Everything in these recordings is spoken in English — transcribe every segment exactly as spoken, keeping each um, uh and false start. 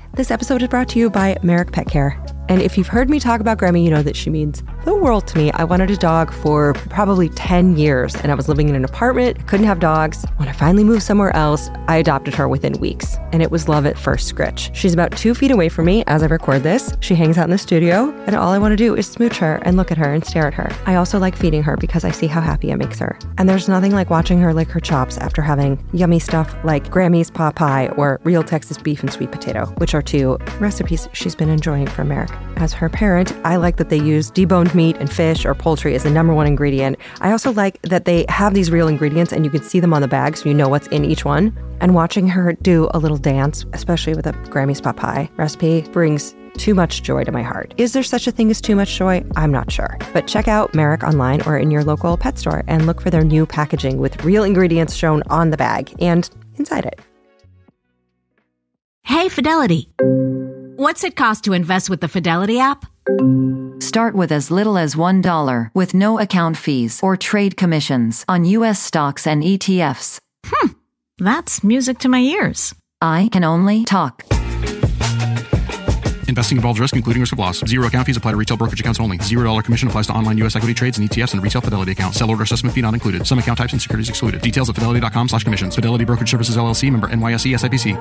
This episode is brought to you by Merrick Pet Care. And if you've heard me talk about Grammy, you know that she means the world to me. I wanted a dog for probably ten years, and I was living in an apartment, couldn't have dogs. When I finally moved somewhere else, I adopted her within weeks, and it was love at first scritch. She's about two feet away from me as I record this. She hangs out in the studio, and all I want to do is smooch her and look at her and stare at her. I also like feeding her because I see how happy it makes her. And there's nothing like watching her lick her chops after having yummy stuff like Grammy's pot pie or real Texas beef and sweet potato, which are two recipes she's been enjoying from Merrick. As her parent, I like that they use deboned meat and fish or poultry as the number one ingredient. I also like that they have these real ingredients and you can see them on the bag so you know what's in each one. And watching her do a little dance, especially with a Grammy's pot pie recipe, brings too much joy to my heart. Is there such a thing as too much joy? I'm not sure. But check out Merrick online or in your local pet store and look for their new packaging with real ingredients shown on the bag and inside it. Hey, Fidelity. What's it cost to invest with the Fidelity app? Start with as little as one dollar with no account fees or trade commissions on U S stocks and E T Fs. Hmm, that's music to my ears. I can only talk. Investing involves risk, including risk of loss. Zero account fees apply to retail brokerage accounts only. Zero dollar commission applies to online U S equity trades and E T Fs and retail Fidelity accounts. Sell order assessment fee not included. Some account types and securities excluded. Details at fidelity.com slash commissions. Fidelity Brokerage Services, L L C, member N Y S E S I P C.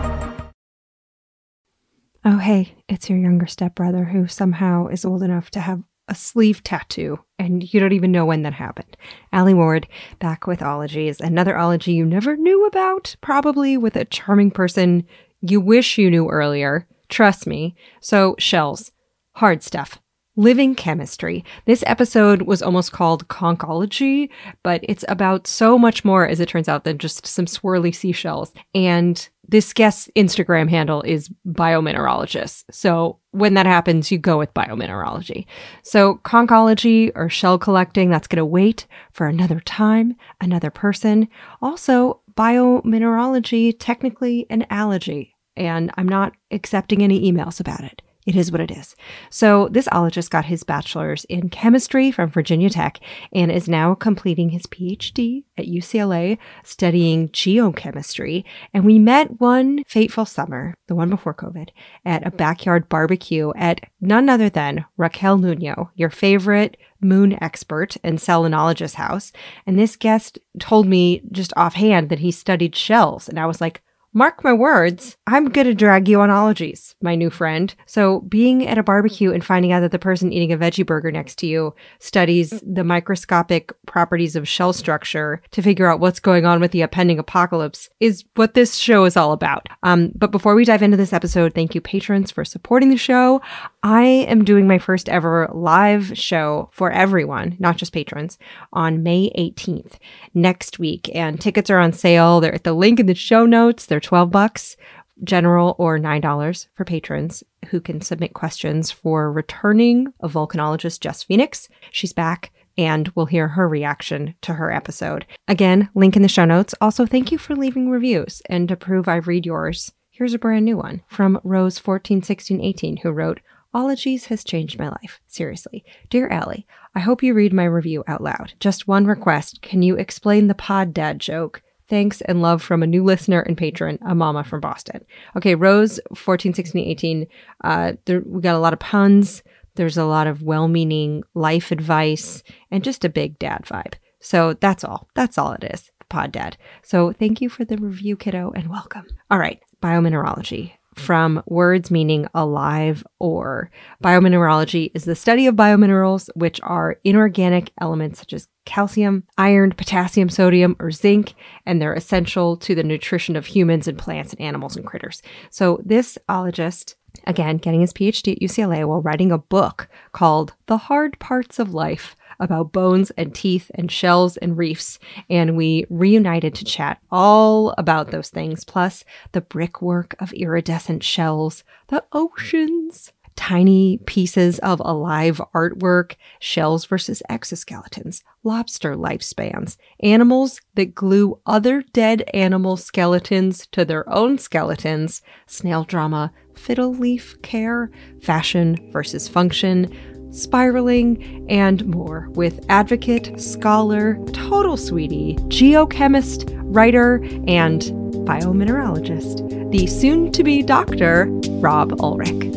Oh, hey, it's your younger stepbrother who somehow is old enough to have a sleeve tattoo, and you don't even know when that happened. Allie Ward, back with Ologies, another ology you never knew about, probably with a charming person you wish you knew earlier. Trust me. So, shells. Hard stuff. Living chemistry. This episode was almost called Conchology, but it's about so much more, as it turns out, than just some swirly seashells. And this guest's Instagram handle is biomineralogist. So when that happens, you go with biomineralogy. So conchology or shell collecting, that's going to wait for another time, another person. Also, biomineralogy, technically an allergy. And I'm not accepting any emails about it. It is what it is. So this ologist got his bachelor's in chemistry from Virginia Tech and is now completing his P H D at U C L A studying geochemistry. And we met one fateful summer, the one before COVID, at a backyard barbecue at none other than Raquel Nuno, your favorite moon expert and selenologist house. And this guest told me just offhand that he studied shells. And I was like, mark my words, I'm going to drag you on ologies, my new friend. So being at a barbecue and finding out that the person eating a veggie burger next to you studies the microscopic properties of shell structure to figure out what's going on with the impending apocalypse is what this show is all about. Um, but before we dive into this episode, thank you patrons for supporting the show. I am doing my first ever live show for everyone, not just patrons, on May eighteenth next week. And tickets are on sale. They're at the link in the show notes. They're twelve bucks general or nine dollars for patrons who can submit questions for returning a volcanologist, Jess Phoenix. She's back and we'll hear her reaction to her episode. Again, link in the show notes. Also, thank you for leaving reviews. And to prove I read yours, here's a brand new one from Rose fourteen sixteen eighteen who wrote, Ologies has changed my life. Seriously. Dear Allie, I hope you read my review out loud. Just one request. Can you explain the pod dad joke? Thanks and love from a new listener and patron, a mama from Boston. Okay, Rose, fourteen sixteen eighteen. Uh, there, we got a lot of puns. There's a lot of well-meaning life advice and just a big dad vibe. So that's all. That's all it is, the pod dad. So thank you for the review, kiddo, and welcome. All right, biomineralogy. From words meaning alive or. Biomineralogy is the study of biominerals, which are inorganic elements such as calcium, iron, potassium, sodium, or zinc, and they're essential to the nutrition of humans and plants and animals and critters. So this ologist, again, getting his P H D at U C L A while writing a book called The Hard Parts of Life, about bones and teeth and shells and reefs, and we reunited to chat all about those things, plus the brickwork of iridescent shells, the oceans, tiny pieces of alive artwork, shells versus exoskeletons, lobster lifespans, animals that glue other dead animal skeletons to their own skeletons, snail drama, fiddle leaf care, fashion versus function, spiraling, and more with advocate, scholar, total sweetie, geochemist, writer, and biomineralogist, the soon-to-be doctor, Rob Ulrich.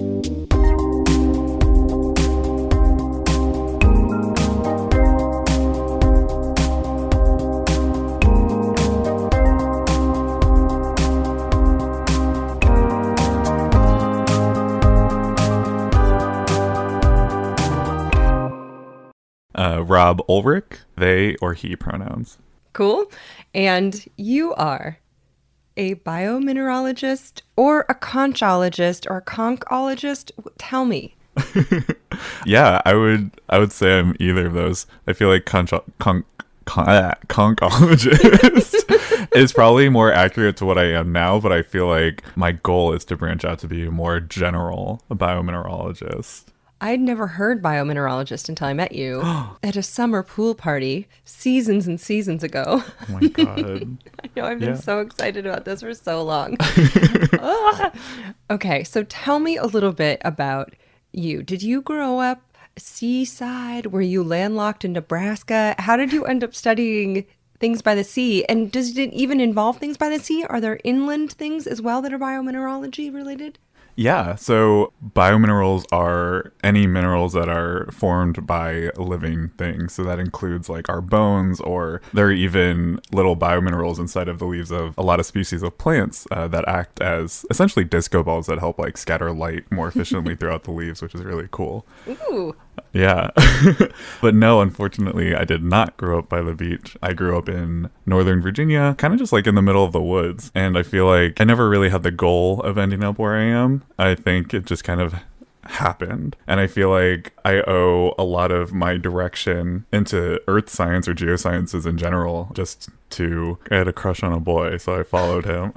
Uh, Rob Ulrich, they or he pronouns. Cool. And you are a biomineralogist or a conchologist or a conchologist? Tell me. Yeah, I would I would say I'm either of those. I feel like concho- con- con- uh, conchologist is probably more accurate to what I am now, but I feel like my goal is to branch out to be a more general biomineralogist. I'd never heard biomineralogist until I met you at a summer pool party seasons and seasons ago. Oh my God. I know, I've been Yeah. so excited about this for so long. Ah. Okay, so tell me a little bit about you. Did you grow up seaside? Were you landlocked in Nebraska? How did you end up studying things by the sea? And does it even involve things by the sea? Are there inland things as well that are biomineralogy related? Yeah, so biominerals are any minerals that are formed by living things. So that includes like our bones, or there are even little biominerals inside of the leaves of a lot of species of plants uh, that act as essentially disco balls that help like scatter light more efficiently throughout the leaves, which is really cool. Ooh. Yeah. But no, unfortunately, I did not grow up by the beach. I grew up in Northern Virginia, kind of just like in the middle of the woods. And I feel like I never really had the goal of ending up where I am. I think it just kind of happened. And I feel like I owe a lot of my direction into earth science or geosciences in general just to, I had a crush on a boy, so I followed him.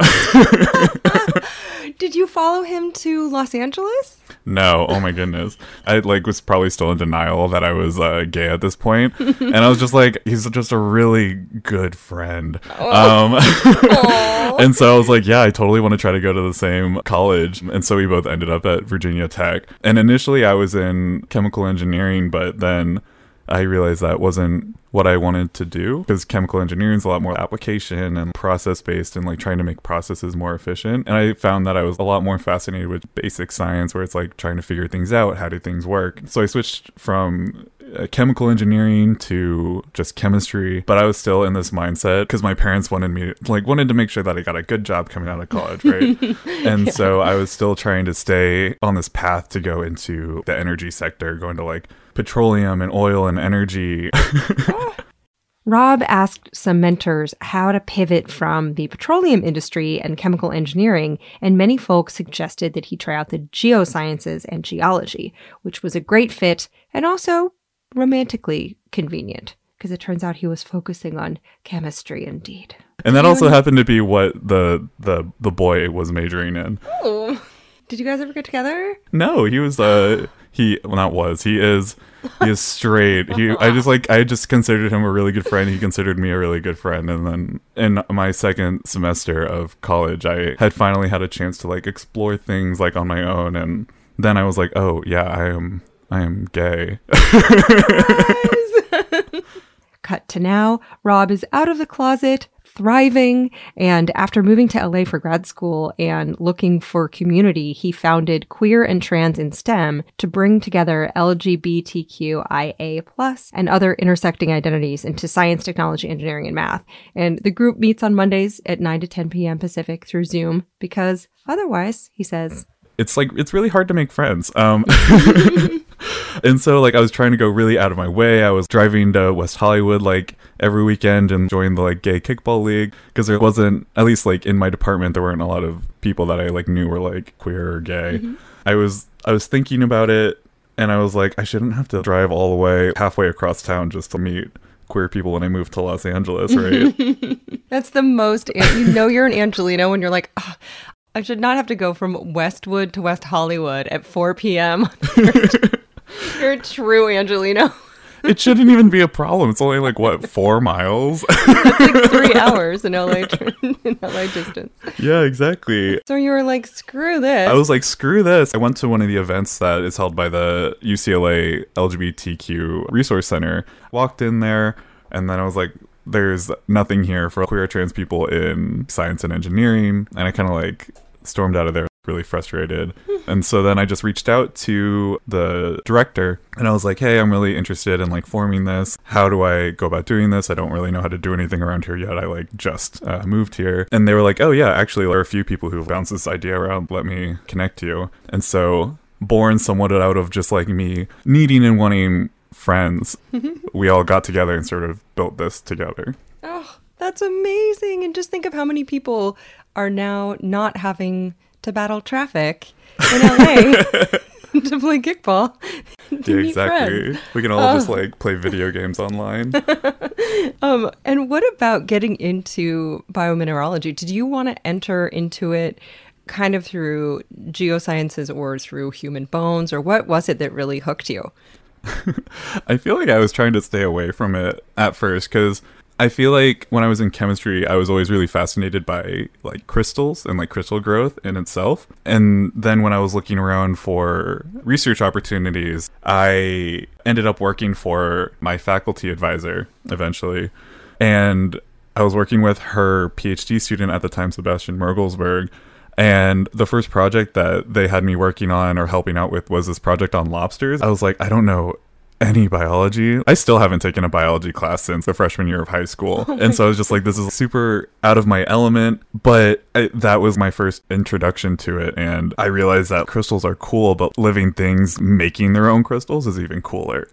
Did you follow him to Los Angeles? No, oh my goodness. I like was probably still in denial that I was uh, gay at this point. And I was just like, he's just a really good friend. Um, and so I was like, yeah, I totally want to try to go to the same college. And so we both ended up at Virginia Tech. And initially I was in chemical engineering, but then I realized that wasn't what I wanted to do, because chemical engineering is a lot more application and process based and like trying to make processes more efficient. And I found that I was a lot more fascinated with basic science, where it's like trying to figure things out. How do things work? So I switched from uh, chemical engineering to just chemistry, but I was still in this mindset because my parents wanted me like wanted to make sure that I got a good job coming out of college, right? And yeah. So I was still trying to stay on this path to go into the energy sector, going to like petroleum and oil and energy. Rob asked some mentors how to pivot from the petroleum industry and chemical engineering, and many folks suggested that he try out the geosciences and geology, which was a great fit and also romantically convenient, because it turns out he was focusing on chemistry indeed. And that also happened to be what the the the boy was majoring in. Oh. Did you guys ever get together? No, he was uh he well not was he is he is straight. He I just like I just considered him a really good friend. He considered me a really good friend. And then in my second semester of college, I had finally had a chance to like explore things like on my own. And then I was like, oh yeah, I am I am gay. Cut to now. Rob is out of the closet, thriving, and after moving to L A for grad school and looking for community, he founded Queer and Trans in STEM to bring together L G B T Q I A plus and other intersecting identities into science, technology, engineering, and math. And the group meets on Mondays at nine to ten p.m. Pacific through Zoom because otherwise, he says, it's like it's really hard to make friends. Um And so like I was trying to go really out of my way. I was driving to West Hollywood like every weekend and joined the like gay kickball league, because there wasn't, at least like in my department, there weren't a lot of people that I like knew were like queer or gay. Mm-hmm. I was I was thinking about it, and I was like, I shouldn't have to drive all the way halfway across town just to meet queer people when I moved to Los Angeles, right? That's the most, you know, you're an Angelino when you're like, oh, I should not have to go from Westwood to West Hollywood at four p.m. You're a true Angelino. It shouldn't even be a problem. It's only like, what, four miles? That's like three hours in L A, in L A distance. Yeah, exactly. So you were like, screw this. I was like, screw this. I went to one of the events that is held by the U C L A L G B T Q Resource Center. Walked in there, and then I was like, there's nothing here for queer trans people in science and engineering. And I kind of like stormed out of there. really frustrated. And so then I just reached out to the director and I was like, hey, I'm really interested in like forming this. How do I go about doing this? I don't really know how to do anything around here yet. I like just uh, moved here. And they were like, oh yeah, actually there are a few people who've bounced this idea around. Let me connect you. And so born somewhat out of just like me needing and wanting friends, we all got together and sort of built this together. Oh, that's amazing. And just think of how many people are now not having to battle traffic in L A to play kickball. To Yeah, meet exactly. friends. We can all Oh. just like play video games online. Um, and what about getting into biomineralogy? Did you want to enter into it kind of through geosciences or through human bones, or what was it that really hooked you? I feel like I was trying to stay away from it at first because I feel like when I was in chemistry, I was always really fascinated by like crystals and like crystal growth in itself. And then when I was looking around for research opportunities, I ended up working for my faculty advisor eventually. And I was working with her PhD student at the time, Sebastian Mergelsberg. And the first project that they had me working on or helping out with was this project on lobsters. I was like, I don't know any biology. I still haven't taken a biology class since the freshman year of high school. Oh and so I was just like, this is super out of my element. But I, that was my first introduction to it. And I realized that crystals are cool, but living things making their own crystals is even cooler.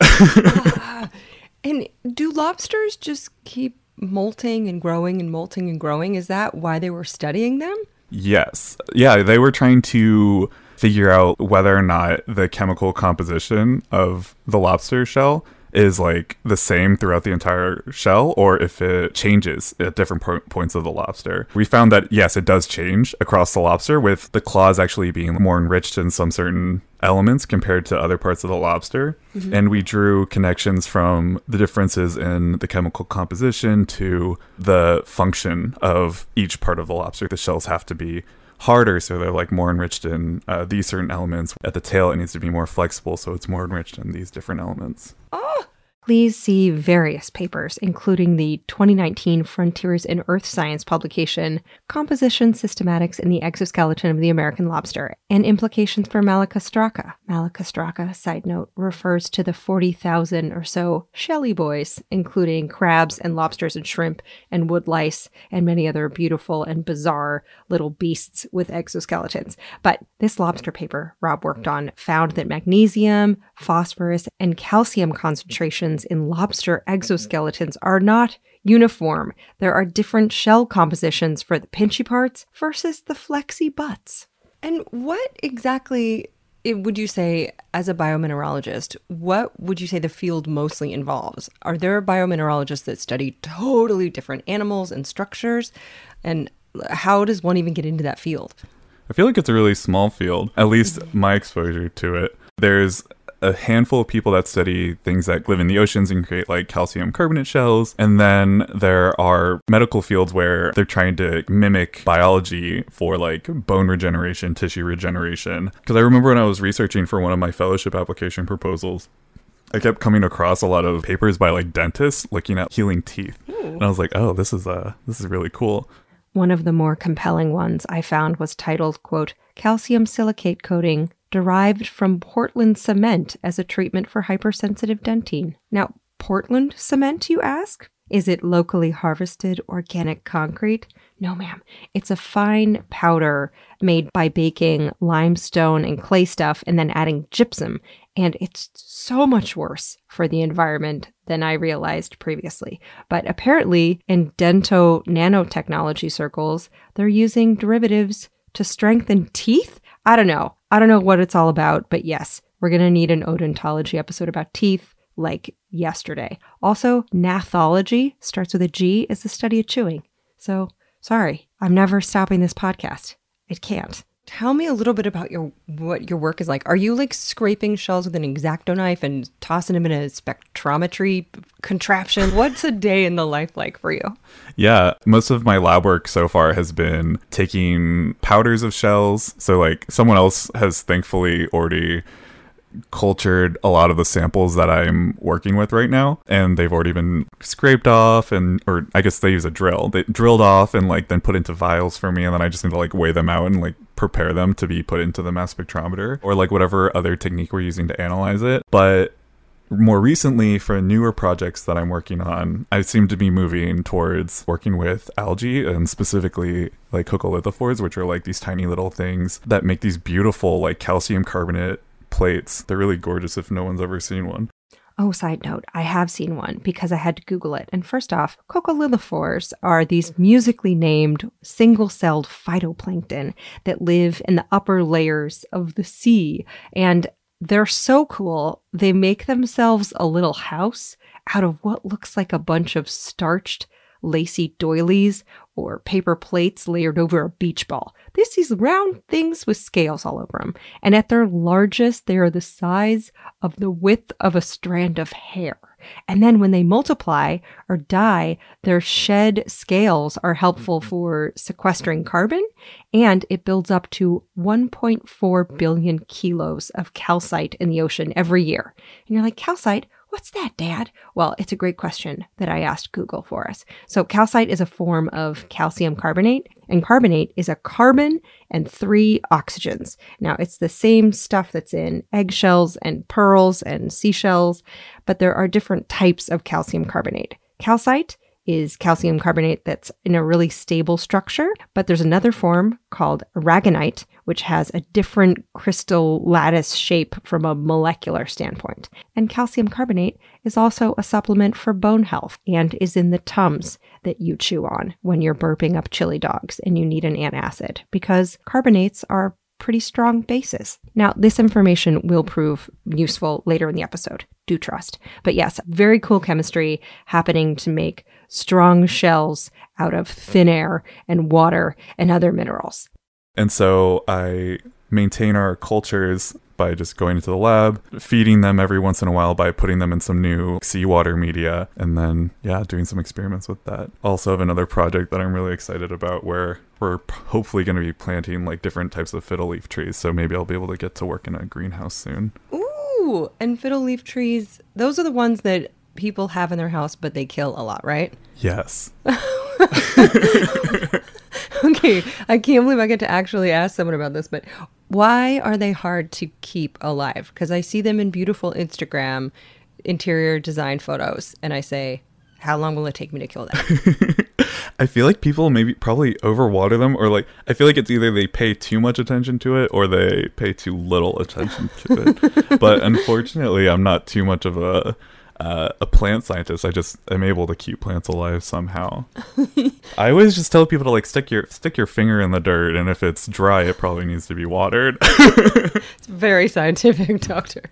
uh, and do lobsters just keep molting and growing and molting and growing? Is that why they were studying them? Yes. Yeah, they were trying to figure out whether or not the chemical composition of the lobster shell is like the same throughout the entire shell or if it changes at different po- points of the lobster. We found that, yes, it does change across the lobster, with the claws actually being more enriched in some certain elements compared to other parts of the lobster. Mm-hmm. And we drew connections from the differences in the chemical composition to the function of each part of the lobster. The shells have to be harder, so they're like more enriched in uh, these certain elements. At the tail, it needs to be more flexible, so it's more enriched in these different elements. Oh! Please see various papers, including the twenty nineteen Frontiers in Earth Science publication, Composition Systematics in the Exoskeleton of the American Lobster, and Implications for Malacostraca. Malacostraca, side note, refers to the forty thousand or so shelly boys, including crabs and lobsters and shrimp and woodlice and many other beautiful and bizarre little beasts with exoskeletons. But this lobster paper Rob worked on found that magnesium, phosphorus, and calcium concentrations in lobster exoskeletons are not uniform. There are different shell compositions for the pinchy parts versus the flexy butts. And what exactly would you say, as a biomineralogist, what would you say the field mostly involves? Are there biomineralogists that study totally different animals and structures? And how does one even get into that field? I feel like it's a really small field, at least my exposure to it. There's a handful of people that study things that live in the oceans and create like calcium carbonate shells. And then there are medical fields where they're trying to mimic biology for like bone regeneration, tissue regeneration. Because I remember when I was researching for one of my fellowship application proposals, I kept coming across a lot of papers by like dentists looking at healing teeth. Ooh. And I was like, oh, this is uh, this is really cool. One of the more compelling ones I found was titled, quote, Calcium Silicate Coating derived from Portland cement as a treatment for hypersensitive dentine. Now, Portland cement, you ask? Is it locally harvested organic concrete? No, ma'am. It's a fine powder made by baking limestone and clay stuff and then adding gypsum. And it's so much worse for the environment than I realized previously. But apparently, in dento nanotechnology circles, they're using derivatives to strengthen teeth? I don't know. I don't know what it's all about, but yes, we're going to need an odontology episode about teeth like yesterday. Also, gnathology, starts with a G, is the study of chewing. So, sorry, I'm never stopping this podcast. It can't. Tell me a little bit about your what your work is like. Are you like scraping shells with an X-Acto knife and tossing them in a spectrometry contraption? What's a day in the life like for you? Yeah, most of my lab work so far has been taking powders of shells. So like someone else has thankfully already cultured a lot of the samples that I'm working with right now, and they've already been scraped off, and or I guess they use a drill. They drilled off and like then put into vials for me, and then I just need to like weigh them out and like prepare them to be put into the mass spectrometer or like whatever other technique we're using to analyze it. But more recently, for newer projects that I'm working on, I seem to be moving towards working with algae, and specifically like coccolithophores, which are like these tiny little things that make these beautiful like calcium carbonate plates. They're really gorgeous if no one's ever seen one. Oh, side note, I have seen one because I had to Google it. And first off, coccolithophores are these musically named single-celled phytoplankton that live in the upper layers of the sea. And they're so cool, they make themselves a little house out of what looks like a bunch of starched, lacy doilies or paper plates layered over a beach ball. There's these round things with scales all over them. And at their largest, they are the size of the width of a strand of hair. And then when they multiply or die, their shed scales are helpful for sequestering carbon, and it builds up to one point four billion kilos of calcite in the ocean every year. And you're like, calcite? What's that, Dad? Well, it's a great question that I asked Google for us. So calcite is a form of calcium carbonate, and carbonate is a carbon and three oxygens. Now, it's the same stuff that's in eggshells and pearls and seashells, but there are different types of calcium carbonate. Calcite is calcium carbonate that's in a really stable structure, but there's another form called aragonite, which has a different crystal lattice shape from a molecular standpoint. And calcium carbonate is also a supplement for bone health and is in the Tums that you chew on when you're burping up chili dogs and you need an antacid, because carbonates are pretty strong bases. Now, this information will prove useful later in the episode. Do trust. But yes, very cool chemistry happening to make strong shells out of thin air and water and other minerals. And so I maintain our cultures by just going into the lab, feeding them every once in a while by putting them in some new seawater media, and then, yeah, doing some experiments with that. Also have another project that I'm really excited about where we're hopefully going to be planting like different types of fiddle leaf trees. So maybe I'll be able to get to work in a greenhouse soon. Ooh, and fiddle leaf trees, those are the ones that people have in their house, but they kill a lot, right? Yes. Okay, I can't believe I get to actually ask someone about this, but why are they hard to keep alive? Because I see them in beautiful Instagram interior design photos, and I say, how long will it take me to kill them? I feel like people maybe probably overwater them, or like, I feel like it's either they pay too much attention to it or they pay too little attention to it. But unfortunately, I'm not too much of a Uh, a plant scientist. I just am able to keep plants alive somehow. I always just tell people to like stick your stick your finger in the dirt, and if it's dry, it probably needs to be watered. It's very scientific, doctor.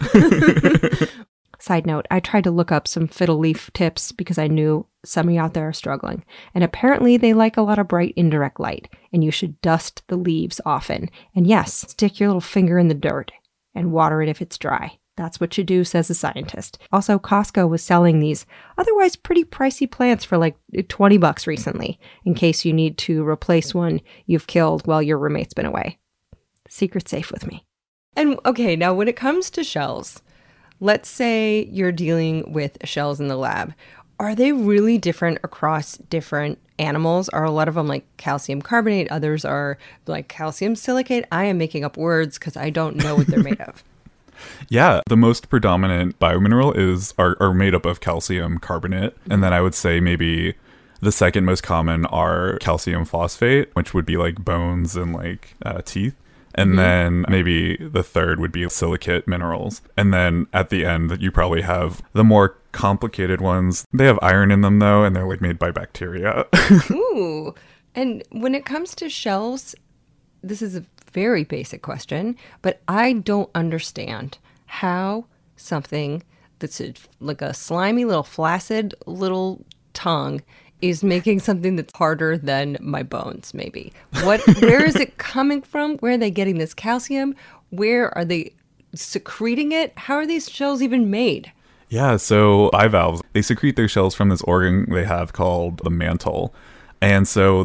Side note, I tried to look up some fiddle leaf tips because I knew some of you out there are struggling. And apparently they like a lot of bright indirect light, and you should dust the leaves often. And yes, stick your little finger in the dirt and water it if it's dry. That's what you do, says a scientist. Also, Costco was selling these otherwise pretty pricey plants for like twenty bucks recently, in case you need to replace one you've killed while your roommate's been away. Secret safe with me. And okay, now when it comes to shells, let's say you're dealing with shells in the lab. Are they really different across different animals? Are a lot of them like calcium carbonate? Others are like calcium silicate? I am making up words because I don't know what they're made of. Yeah, the most predominant biomineral is are, are made up of calcium carbonate. And then I would say maybe the second most common are calcium phosphate, which would be like bones and like uh, teeth. And mm-hmm. then maybe the third would be silicate minerals. And then at the end, you probably have the more complicated ones. They have iron in them, though, and they're like made by bacteria. Ooh. And when it comes to shells, this is a very basic question, but I don't understand how something that's a, like a slimy little flaccid little tongue is making something that's harder than my bones, maybe. What? Where is it coming from? Where are they getting this calcium? Where are they secreting it? How are these shells even made? Yeah, so bivalves, they secrete their shells from this organ they have called the mantle. And so the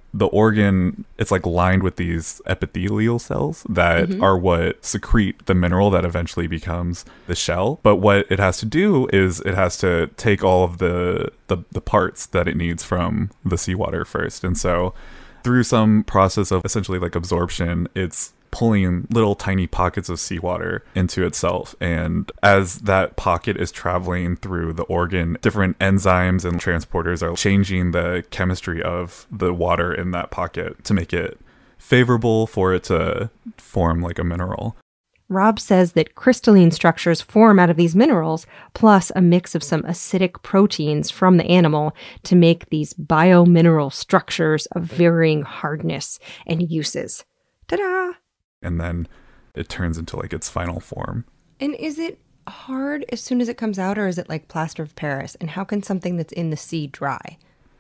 the organ, it's like lined with these epithelial cells that mm-hmm. are what secrete the mineral that eventually becomes the shell. But what it has to do is it has to take all of the the, the parts that it needs from the seawater first. And so through some process of essentially like absorption, it's pulling little tiny pockets of seawater into itself. And as that pocket is traveling through the organ, different enzymes and transporters are changing the chemistry of the water in that pocket to make it favorable for it to form like a mineral. Rob says that crystalline structures form out of these minerals, plus a mix of some acidic proteins from the animal to make these biomineral structures of varying hardness and uses. Ta-da! And then it turns into like its final form. And is it hard as soon as it comes out, or is it like plaster of Paris? And how can something that's in the sea dry?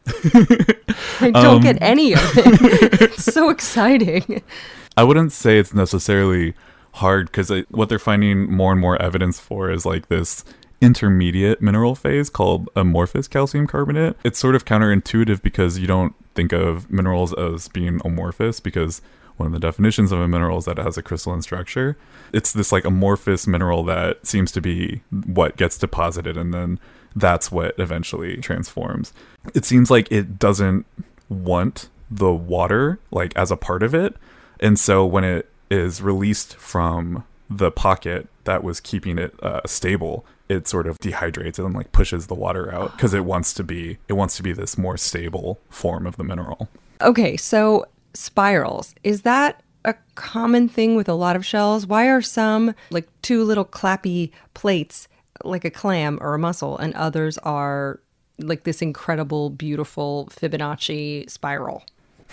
I don't um, get any of it. It's so exciting. I wouldn't say it's necessarily hard, because what they're finding more and more evidence for is like this intermediate mineral phase called amorphous calcium carbonate. It's sort of counterintuitive because you don't think of minerals as being amorphous, because one of the definitions of a mineral is that it has a crystalline structure. It's this like amorphous mineral that seems to be what gets deposited, and then that's what eventually transforms. It seems like it doesn't want the water like as a part of it, and so when it is released from the pocket that was keeping it uh, stable, it sort of dehydrates and like pushes the water out because it wants to be it wants to be this more stable form of the mineral. Okay, so spirals, is that a common thing with a lot of shells? Why are some like two little clappy plates like a clam or a mussel, and others are like this incredible, beautiful Fibonacci spiral?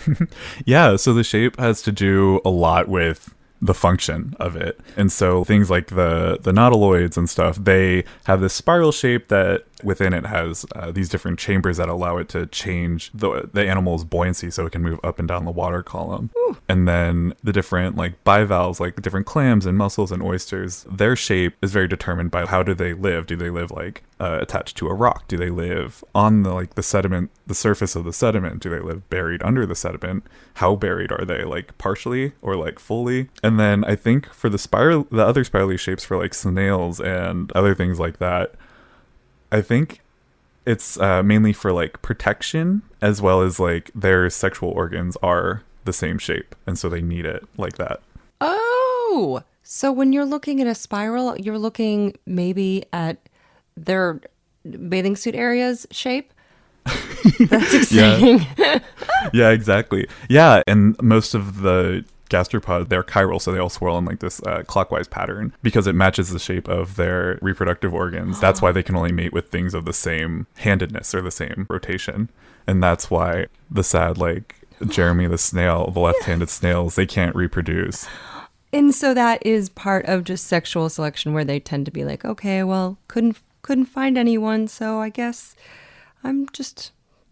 Yeah, so the shape has to do a lot with the function of it. And so things like the the nautiloids and stuff, they have this spiral shape that within it has uh, these different chambers that allow it to change the the animal's buoyancy so it can move up and down the water column. Ooh. And then the different like bivalves, like different clams and mussels and oysters, their shape is very determined by how do they live. Do they live like uh, attached to a rock? Do they live on the like the sediment, the surface of the sediment? Do they live buried under the sediment? How buried are they? Like partially or like fully? And then I think for the spiral, the other spirally shapes for like snails and other things like that, I think it's uh, mainly for like protection, as well as like their sexual organs are the same shape, and so they need it like that. Oh, so when you're looking at a spiral, you're looking maybe at their bathing suit area's shape? That's exciting. Yeah. Yeah, exactly. Yeah, and most of the gastropods, they're chiral, so they all swirl in like this uh, clockwise pattern because it matches the shape of their reproductive organs. That's why they can only mate with things of the same handedness or the same rotation. And that's why the sad, like Jeremy the snail, the left-handed snails, they can't reproduce. And so that is part of just sexual selection, where they tend to be like, okay, well, couldn't couldn't find anyone, so I guess I'm just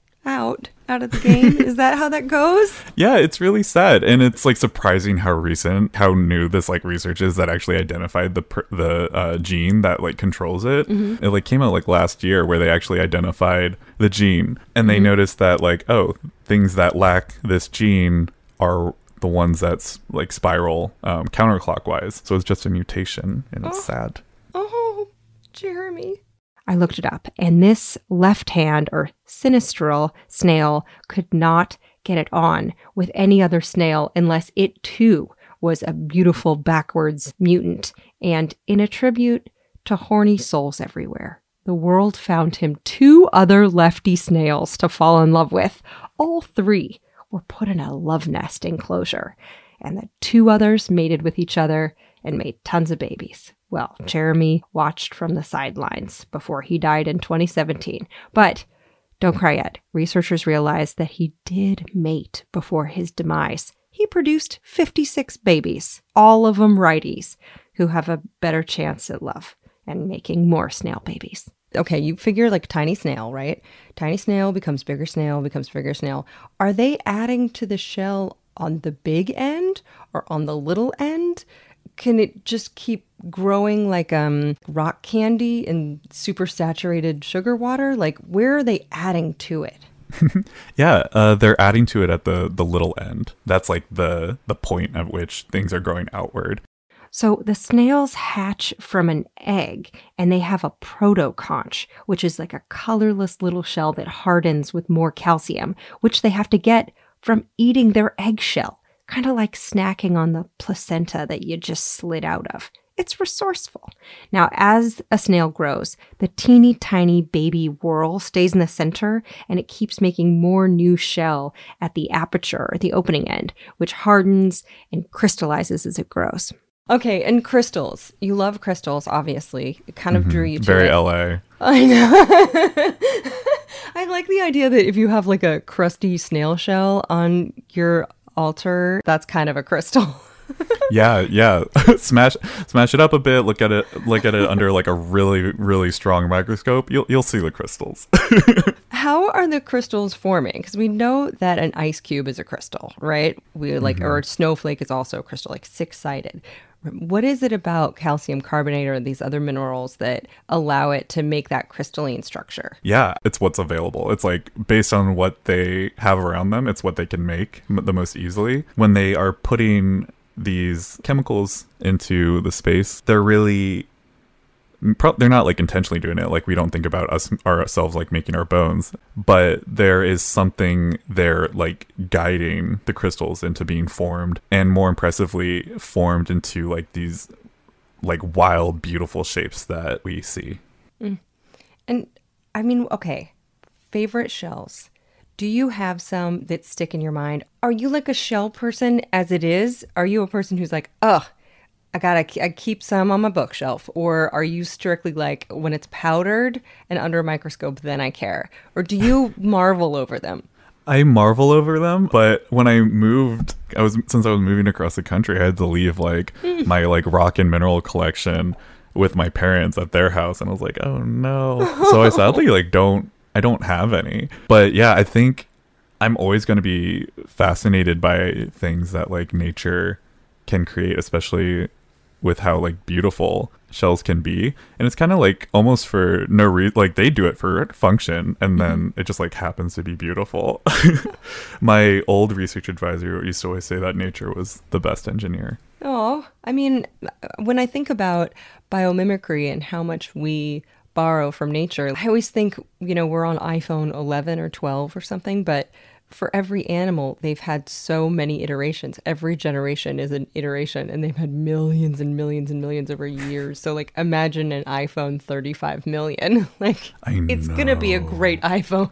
out out of the game. Is that how that goes? Yeah, it's really sad, and it's like surprising how recent, how new this like research is that actually identified the pr- the uh, gene that like controls it. Mm-hmm. It like came out like last year, where they actually identified the gene, and they mm-hmm. noticed that like, oh, things that lack this gene are the ones that's like spiral um, counterclockwise. So it's just a mutation, and it's oh. sad. Oh, Jeremy. I looked it up, and this left hand or sinistral snail could not get it on with any other snail unless it too was a beautiful backwards mutant. And in a tribute to horny souls everywhere, the world found him two other lefty snails to fall in love with. All three were put in a love nest enclosure, and the two others mated with each other and made tons of babies. Well, Jeremy watched from the sidelines before he died in twenty seventeen. But don't cry yet. Researchers realized that he did mate before his demise. He produced fifty-six babies, all of them righties, who have a better chance at love and making more snail babies. Okay, you figure like tiny snail, right? Tiny snail becomes bigger snail, becomes bigger snail. Are they adding to the shell on the big end or on the little end? Can it just keep growing like um rock candy in super saturated sugar water? Like, where are they adding to it? Yeah, uh, they're adding to it at the the little end. That's like the the point at which things are growing outward. So the snails hatch from an egg, and they have a protoconch, which is like a colorless little shell that hardens with more calcium, which they have to get from eating their eggshell, kind of like snacking on the placenta that you just slid out of. It's resourceful. Now, as a snail grows, the teeny tiny baby whorl stays in the center, and it keeps making more new shell at the aperture, at the opening end, which hardens and crystallizes as it grows. Okay, and crystals. You love crystals, obviously. It kind of Mm-hmm. drew you to Very it. L A. I know. I like the idea that if you have like a crusty snail shell on your altar, that's kind of a crystal. Yeah, yeah. smash smash it up a bit, look at it look at it under like a really, really strong microscope. You'll you'll see the crystals. How are the crystals forming? Because we know that an ice cube is a crystal, right? We like, or a snowflake is also a crystal, like six-sided. What is it about calcium carbonate or these other minerals that allow it to make that crystalline structure? Yeah, it's what's available. It's like based on what they have around them, it's what they can make m- the most easily. When they are putting these chemicals into the space, they're really pro- they're not like intentionally doing it. Like we don't think about us ourselves like making our bones, but there is something there like guiding the crystals into being formed, and more impressively formed into like these like wild, beautiful shapes that we see. Mm. And I mean, okay, favorite shells. Do you have some that stick in your mind? Are you like a shell person as it is? Are you a person who's like, ugh, I gotta I keep some on my bookshelf? Or are you strictly like, when it's powdered and under a microscope, then I care? Or do you marvel over them? I marvel over them, but when I moved, I was since I was moving across the country, I had to leave like my like rock and mineral collection with my parents at their house, and I was like, oh no. So I sadly like don't I don't have any. But yeah, I think I'm always going to be fascinated by things that like nature can create, especially with how like beautiful shells can be. And it's kind of like almost for no reason, like they do it for function, and then it just like happens to be beautiful. My old research advisor used to always say that nature was the best engineer. Oh, I mean, when I think about biomimicry and how much we borrow from nature, I always think, you know, we're on iPhone eleven or twelve or something, but for every animal, they've had so many iterations. Every generation is an iteration, and they've had millions and millions and millions over years. So, like, imagine an iPhone thirty-five million. Like, I it's know. going to be a great iPhone.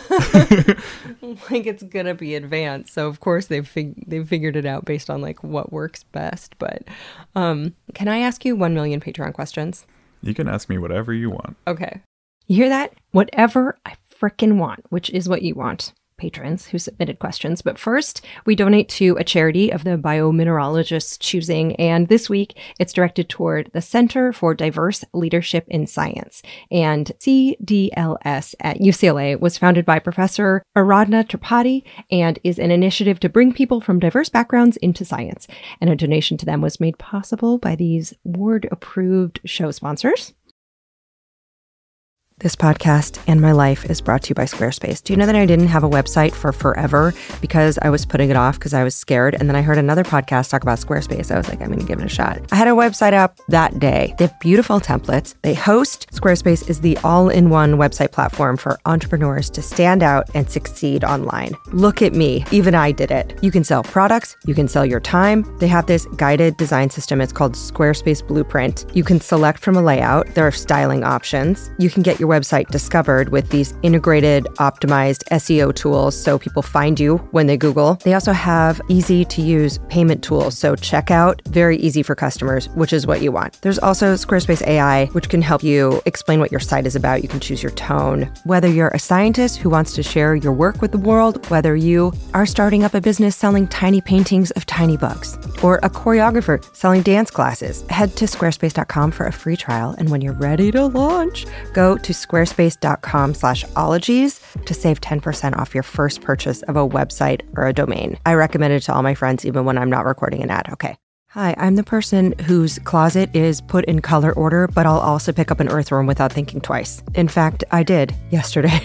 Like, it's going to be advanced. So, of course, they've, fig- they've figured it out based on, like, what works best. But um, can I ask you one million Patreon questions? You can ask me whatever you want. Okay. You hear that? Whatever I frickin' want, which is what you want, patrons who submitted questions. But first, we donate to a charity of the biomineralogist's choosing, and this week it's directed toward the Center for Diverse Leadership in Science. And C D L S at U C L A was founded by Professor Aradhna Tripathi and is an initiative to bring people from diverse backgrounds into science. And a donation to them was made possible by these board-approved show sponsors. This podcast and my life is brought to you by Squarespace. Do you know that I didn't have a website for forever because I was putting it off because I was scared? And then I heard another podcast talk about Squarespace. I was like, I'm going to give it a shot. I had a website up that day. They have beautiful templates. They host. Squarespace is the all-in-one website platform for entrepreneurs to stand out and succeed online. Look at me. Even I did it. You can sell products. You can sell your time. They have this guided design system. It's called Squarespace Blueprint. You can select from a layout. There are styling options. You can get your website discovered with these integrated, optimized S E O tools so people find you when they Google. They also have easy to use payment tools. So checkout, very easy for customers, which is what you want. There's also Squarespace A I, which can help you explain what your site is about. You can choose your tone. Whether you're a scientist who wants to share your work with the world, whether you are starting up a business selling tiny paintings of tiny bugs, or a choreographer selling dance classes, head to squarespace dot com for a free trial. And when you're ready to launch, go to squarespace.com slash ologies to save ten percent off your first purchase of a website or a domain. I recommend it to all my friends, even when I'm not recording an ad. Okay. Hi, I'm the person whose closet is put in color order, but I'll also pick up an earthworm without thinking twice. In fact, I did yesterday.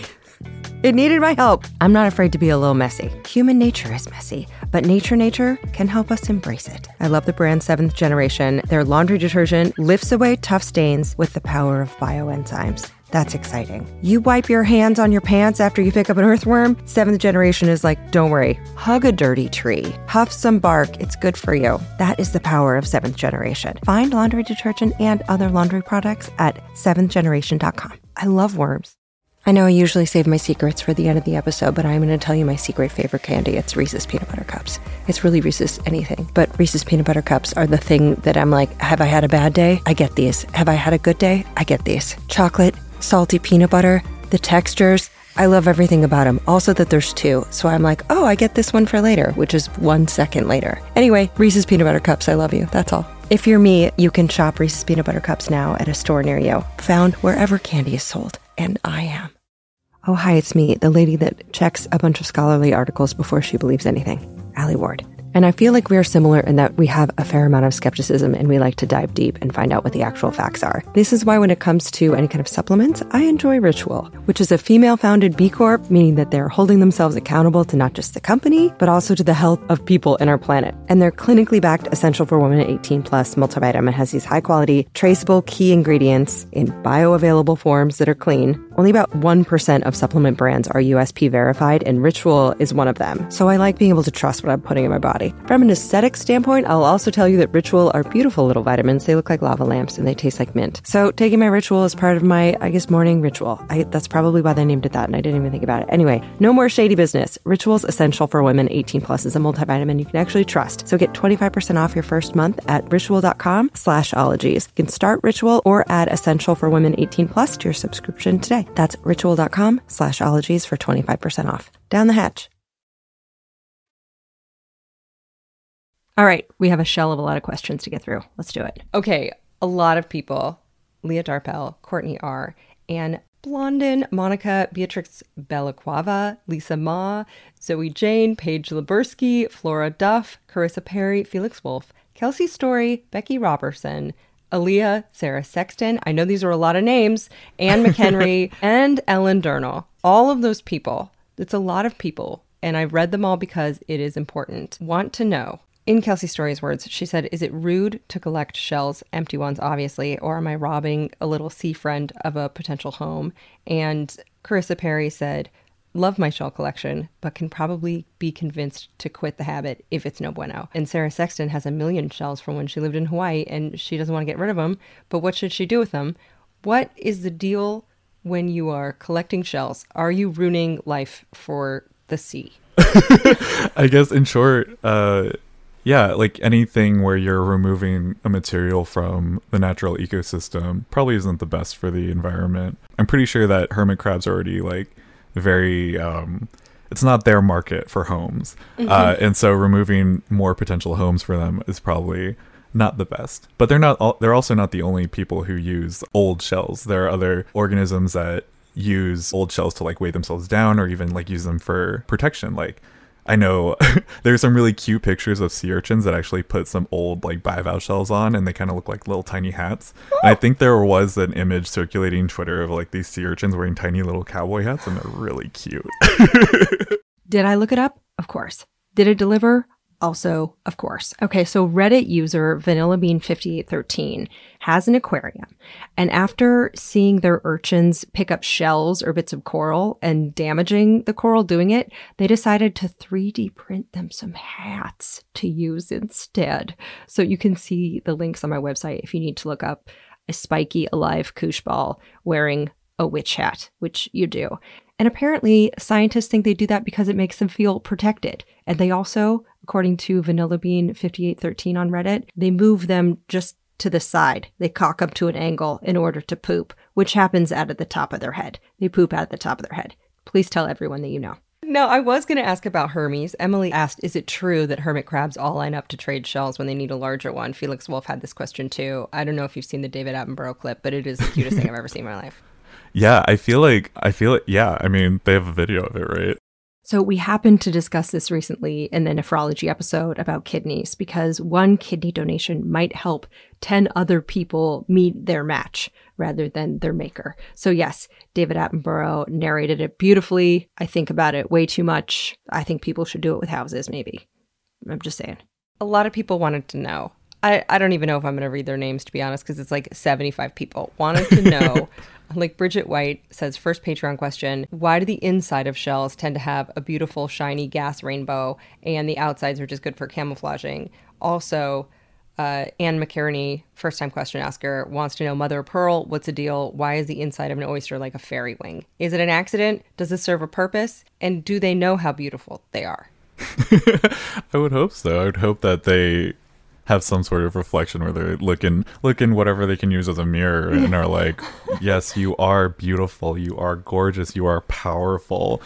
It needed my help. I'm not afraid to be a little messy. Human nature is messy, but Nature Nature can help us embrace it. I love the brand seventh Generation. Their laundry detergent lifts away tough stains with the power of bioenzymes. That's exciting. You wipe your hands on your pants after you pick up an earthworm? seventh Generation is like, don't worry, hug a dirty tree. Huff some bark, it's good for you. That is the power of seventh Generation. Find laundry detergent and other laundry products at seventh generation dot com. I love worms. I know I usually save my secrets for the end of the episode, but I'm going to tell you my secret favorite candy. It's Reese's Peanut Butter Cups. It's really Reese's anything, but Reese's Peanut Butter Cups are the thing that I'm like, have I had a bad day? I get these. Have I had a good day? I get these. Chocolate, salty peanut butter, the textures. I love everything about them. Also that there's two. So I'm like, oh, I get this one for later, which is one second later. Anyway, Reese's Peanut Butter Cups, I love you. That's all. If you're me, you can shop Reese's Peanut Butter Cups now at a store near you. Found wherever candy is sold. And I am. Oh, hi, it's me, the lady that checks a bunch of scholarly articles before she believes anything. Allie Ward. And I feel like we are similar in that we have a fair amount of skepticism and we like to dive deep and find out what the actual facts are. This is why when it comes to any kind of supplements, I enjoy Ritual, which is a female-founded B Corp, meaning that they're holding themselves accountable to not just the company, but also to the health of people in our planet. And their clinically backed Essential for Women eighteen plus multivitamin has these high-quality, traceable key ingredients in bioavailable forms that are clean. Only about one percent of supplement brands are U S P verified, and Ritual is one of them. So I like being able to trust what I'm putting in my body. From an aesthetic standpoint, I'll also tell you that Ritual are beautiful little vitamins. They look like lava lamps and they taste like mint. So taking my Ritual is part of my, I guess, morning ritual. I, that's probably why they named it that, and I didn't even think about it. Anyway, no more shady business. Ritual's Essential for Women eighteen plus is a multivitamin you can actually trust. So get twenty-five percent off your first month at ritual.com slash ologies. You can start Ritual or add Essential for Women eighteen plus to your subscription today. That's ritual.com slash ologies for twenty-five percent off. Down the hatch. All right, we have a shell of a lot of questions to get through. Let's do it. Okay, a lot of people, Leah Darpel, Courtney R., Anne Blondin, Monica, Beatrix Bellaquava, Lisa Ma, Zoe Jane, Paige Lebursky, Flora Duff, Carissa Perry, Felix Wolf, Kelsey Story, Becky Robertson, Aaliyah, Sarah Sexton, I know these are a lot of names, Anne McHenry, and Ellen Durnall. All of those people, it's a lot of people, and I've read them all because it is important, want to know. In Kelsey Story's words, she said, is it rude to collect shells, empty ones, obviously, or am I robbing a little sea friend of a potential home? And Carissa Perry said, love my shell collection, but can probably be convinced to quit the habit if it's no bueno. And Sarah Sexton has a million shells from when she lived in Hawaii, and she doesn't want to get rid of them, but what should she do with them? What is the deal when you are collecting shells? Are you ruining life for the sea? I guess in short, uh... yeah, like anything where you're removing a material from the natural ecosystem probably isn't the best for the environment. I'm pretty sure that hermit crabs are already like very, um, it's not their market for homes. Mm-hmm. Uh, and so removing more potential homes for them is probably not the best. But they're not, all, they're also not the only people who use old shells. There are other organisms that use old shells to like weigh themselves down or even like use them for protection. Like, I know there's some really cute pictures of sea urchins that actually put some old like bivalve shells on, and they kind of look like little tiny hats. And I think there was an image circulating Twitter of like these sea urchins wearing tiny little cowboy hats, and they're really cute. Did I look it up? Of course. Did it deliver? Also, of course. Okay, so Reddit user Vanilla Bean fifty-eight thirteen has an aquarium, and after seeing their urchins pick up shells or bits of coral and damaging the coral doing it, they decided to three D print them some hats to use instead. So you can see the links on my website if you need to look up a spiky alive koosh ball wearing a witch hat, which you do. And apparently scientists think they do that because it makes them feel protected. And they also, according to Vanilla Bean fifty-eight thirteen on Reddit, they move them just to the side. They cock up to an angle in order to poop, which happens out at the top of their head. They poop out at the top of their head. Please tell everyone that you know. No, I was going to ask about Hermes. Emily asked, is it true that hermit crabs all line up to trade shells when they need a larger one? Felix Wolf had this question too. I don't know if you've seen the David Attenborough clip, but it is the cutest thing I've ever seen in my life. Yeah, I feel like, I feel it. Yeah, I mean, they have a video of it, right? So we happened to discuss this recently in the nephrology episode about kidneys because one kidney donation might help ten other people meet their match rather than their maker. So yes, David Attenborough narrated it beautifully. I think about it way too much. I think people should do it with houses, maybe. I'm just saying. A lot of people wanted to know. I, I don't even know if I'm going to read their names, to be honest, because it's like seventy-five people wanted to know. Like Bridget White says, first Patreon question, why do the inside of shells tend to have a beautiful, shiny gas rainbow and the outsides are just good for camouflaging? Also, uh, Anne McCarney, first-time question asker, wants to know, mother of pearl, what's the deal? Why is the inside of an oyster like a fairy wing? Is it an accident? Does this serve a purpose? And do they know how beautiful they are? I would hope so. I would hope that they have some sort of reflection where they're looking looking whatever they can use as a mirror and are like, yes, you are beautiful, you are gorgeous, you are powerful.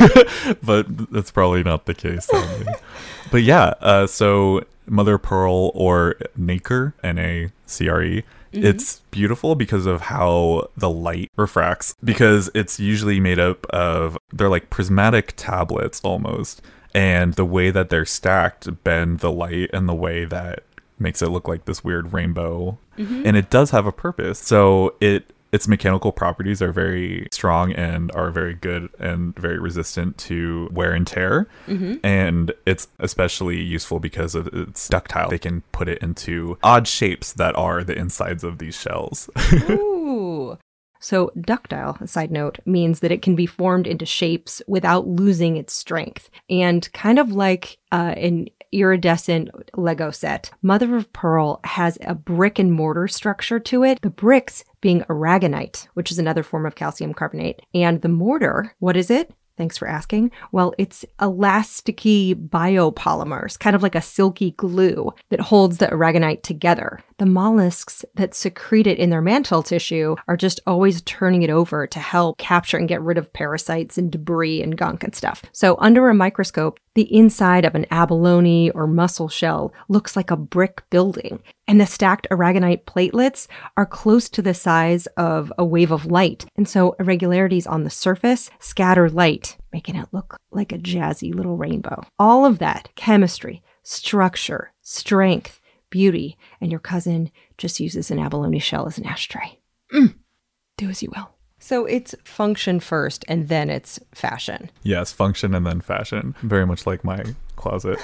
But that's probably not the case. Sadly. But yeah, uh, so mother of pearl or nacre, N A C R E, mm-hmm. It's beautiful because of how the light refracts, because it's usually made up of, they're like prismatic tablets almost. And the way that they're stacked bend the light in the way that makes it look like this weird rainbow. Mm-hmm. And it does have a purpose. So it its mechanical properties are very strong and are very good and very resistant to wear and tear. Mm-hmm. And it's especially useful because of its ductile. They can put it into odd shapes that are the insides of these shells. Ooh. So ductile, a side note, means that it can be formed into shapes without losing its strength. And kind of like uh, an iridescent Lego set, mother of pearl has a brick and mortar structure to it, the bricks being aragonite, which is another form of calcium carbonate. And the mortar, what is it? Thanks for asking. Well, it's elasticy biopolymers, kind of like a silky glue that holds the aragonite together. The mollusks that secrete it in their mantle tissue are just always turning it over to help capture and get rid of parasites and debris and gunk and stuff. So under a microscope, the inside of an abalone or mussel shell looks like a brick building. And the stacked aragonite platelets are close to the size of a wave of light. And so irregularities on the surface scatter light, making it look like a jazzy little rainbow. All of that, chemistry, structure, strength, beauty, and your cousin just uses an abalone shell as an ashtray. Mm. Do as you will. So it's function first, and then it's fashion. Yes, function and then fashion. Very much like my closet.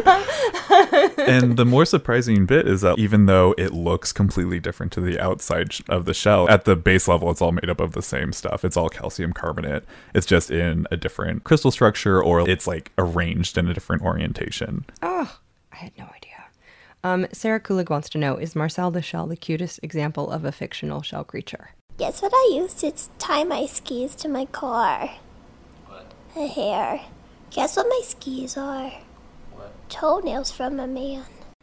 And the more surprising bit is that even though it looks completely different to the outside of the shell, at the base level, it's all made up of the same stuff. It's all calcium carbonate. It's just in a different crystal structure, or it's like arranged in a different orientation. Oh, I had no idea. Um, Sarah Kulig wants to know, is Marcel the shell the cutest example of a fictional shell creature? Guess what I used to tie my skis to my car? What? A hair. Guess what my skis are? What? Toenails from a man.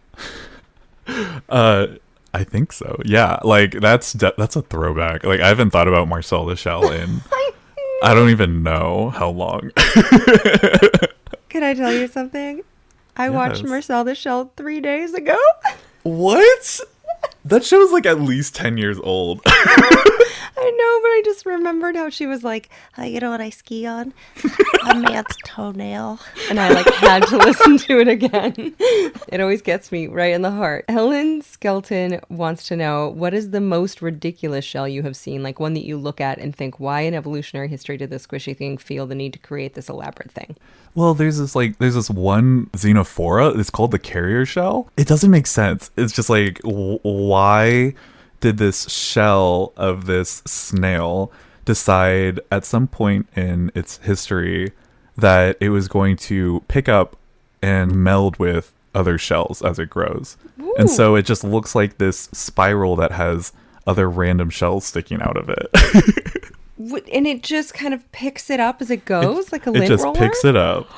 uh, I think so. Yeah, like that's de- that's a throwback. Like I haven't thought about Marcel the Shell in I don't even know how long. Can I tell you something? I yes. watched Marcel the Shell three days ago. What? That show's like at least ten years old. I know, but I just remembered how she was like, oh, you know what I ski on? A man's toenail. And I like had to listen to it again. It always gets me right in the heart. Helen Skelton wants to know, what is the most ridiculous shell you have seen? Like one that you look at and think, why in evolutionary history did this squishy thing feel the need to create this elaborate thing? Well, there's this like, there's this one Xenophora. It's called the carrier shell. It doesn't make sense. It's just like, w- why did this shell of this snail decide at some point in its history that it was going to pick up and meld with other shells as it grows? Ooh. And so it just looks like this spiral that has other random shells sticking out of it. And it just kind of picks it up as it goes, it, like a lint roller? It just roller? picks it up.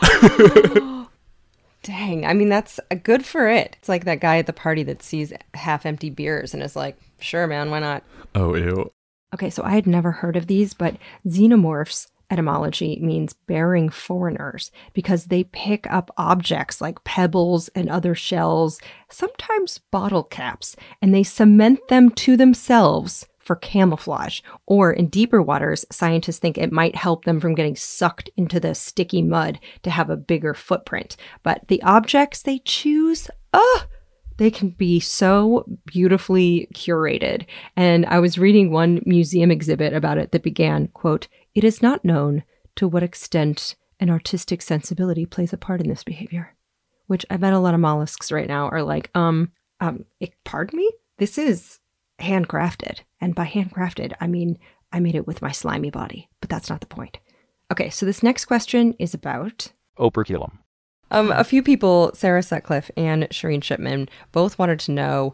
Dang. I mean, that's a good for it. It's like that guy at the party that sees half-empty beers and is like, sure, man, why not? Oh, ew. Okay, so I had never heard of these, but xenomorphs etymology means bearing foreigners because they pick up objects like pebbles and other shells, sometimes bottle caps, and they cement them to themselves for camouflage. Or in deeper waters, scientists think it might help them from getting sucked into the sticky mud to have a bigger footprint. But the objects they choose, oh, they can be so beautifully curated. And I was reading one museum exhibit about it that began, quote, "It is not known to what extent an artistic sensibility plays a part in this behavior." Which I bet a lot of mollusks right now are like, um, um, pardon me? This is handcrafted. And by handcrafted, I mean, I made it with my slimy body, but that's not the point. Okay, so this next question is about operculum. Um, a few people, Sarah Sutcliffe and Shireen Shipman, both wanted to know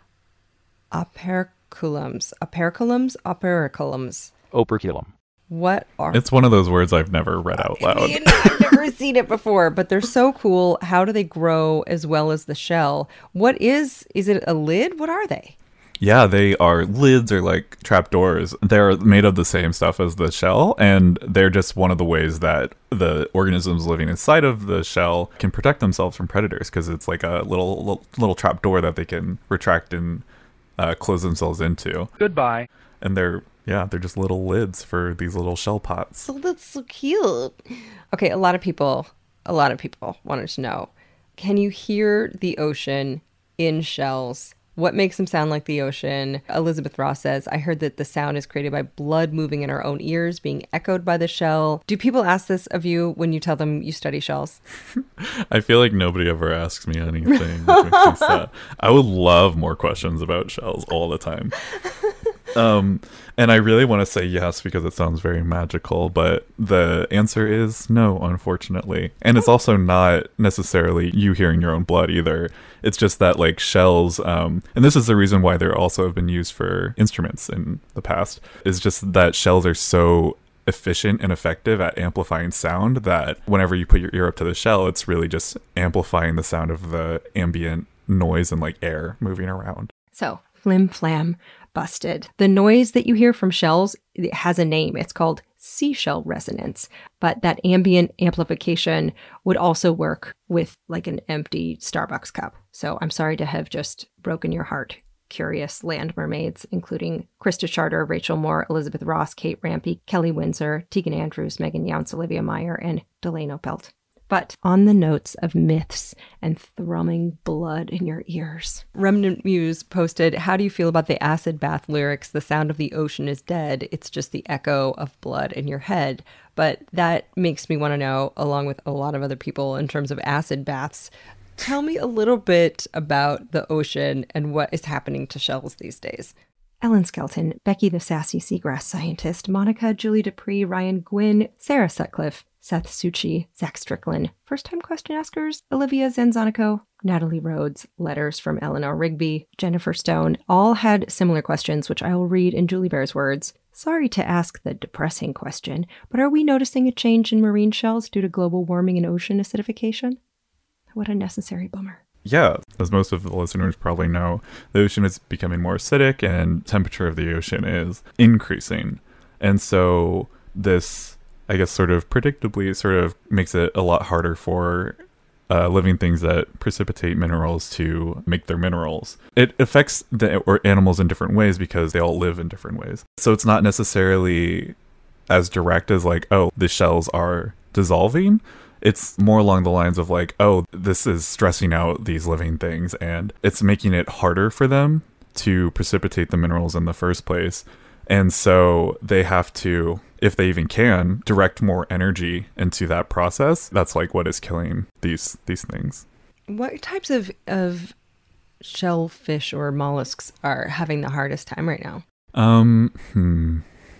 operculums, operculums, operculums. Operculum. What are? It's one of those words I've never read out loud. I mean, I've never seen it before, but they're so cool. How do they grow as well as the shell? What is, is it a lid? What are they? Yeah, they are lids or like trapdoors. They're made of the same stuff as the shell, and they're just one of the ways that the organisms living inside of the shell can protect themselves from predators, because it's like a little little, little trapdoor that they can retract and uh, close themselves into. Goodbye. And they're, yeah, they're just little lids for these little shell pots. Oh, that's so cute. Okay, a lot of people, a lot of people wanted to know, can you hear the ocean in shells? What makes them sound like the ocean? Elizabeth Ross says, I heard that the sound is created by blood moving in our own ears, being echoed by the shell. Do people ask this of you when you tell them you study shells? I feel like nobody ever asks me anything that makes me sad. I would love more questions about shells all the time. Um, and I really want to say yes because it sounds very magical, but the answer is no, unfortunately. And it's also not necessarily you hearing your own blood either. It's just that like shells, um, and this is the reason why they're also have been used for instruments in the past, is just that shells are so efficient and effective at amplifying sound that whenever you put your ear up to the shell, it's really just amplifying the sound of the ambient noise and like air moving around. So, flim flam. Busted. The noise that you hear from shells, it has a name. It's called seashell resonance. But that ambient amplification would also work with like an empty Starbucks cup. So I'm sorry to have just broken your heart. Curious land mermaids, including Krista Charter, Rachel Moore, Elizabeth Ross, Kate Rampey, Kelly Windsor, Tegan Andrews, Megan Younce, Olivia Meyer, and Delano Pelt. But on the notes of myths and thrumming blood in your ears, Remnant Muse posted, how do you feel about the acid bath lyrics? The sound of the ocean is dead. It's just the echo of blood in your head. But that makes me want to know, along with a lot of other people in terms of acid baths, tell me a little bit about the ocean and what is happening to shells these days. Ellen Skelton, Becky the Sassy Seagrass Scientist, Monica, Julie Dupree, Ryan Gwynn, Sarah Sutcliffe, Seth Suchi, Zach Strickland, first-time question askers, Olivia Zanzonico, Natalie Rhodes, letters from Eleanor Rigby, Jennifer Stone, all had similar questions, which I will read in Julie Bear's words. Sorry to ask the depressing question, but are we noticing a change in marine shells due to global warming and ocean acidification? What a necessary bummer. Yeah, as most of the listeners probably know, the ocean is becoming more acidic and temperature of the ocean is increasing. And so this, I guess, sort of predictably sort of makes it a lot harder for uh, living things that precipitate minerals to make their minerals. It affects the or animals in different ways because they all live in different ways. So it's not necessarily as direct as like, oh, the shells are dissolving. It's more along the lines of like, oh, this is stressing out these living things and it's making it harder for them to precipitate the minerals in the first place. And so they have to, if they even can, direct more energy into that process. That's like what is killing these these things. What types of, of shellfish or mollusks are having the hardest time right now? Um, hmm.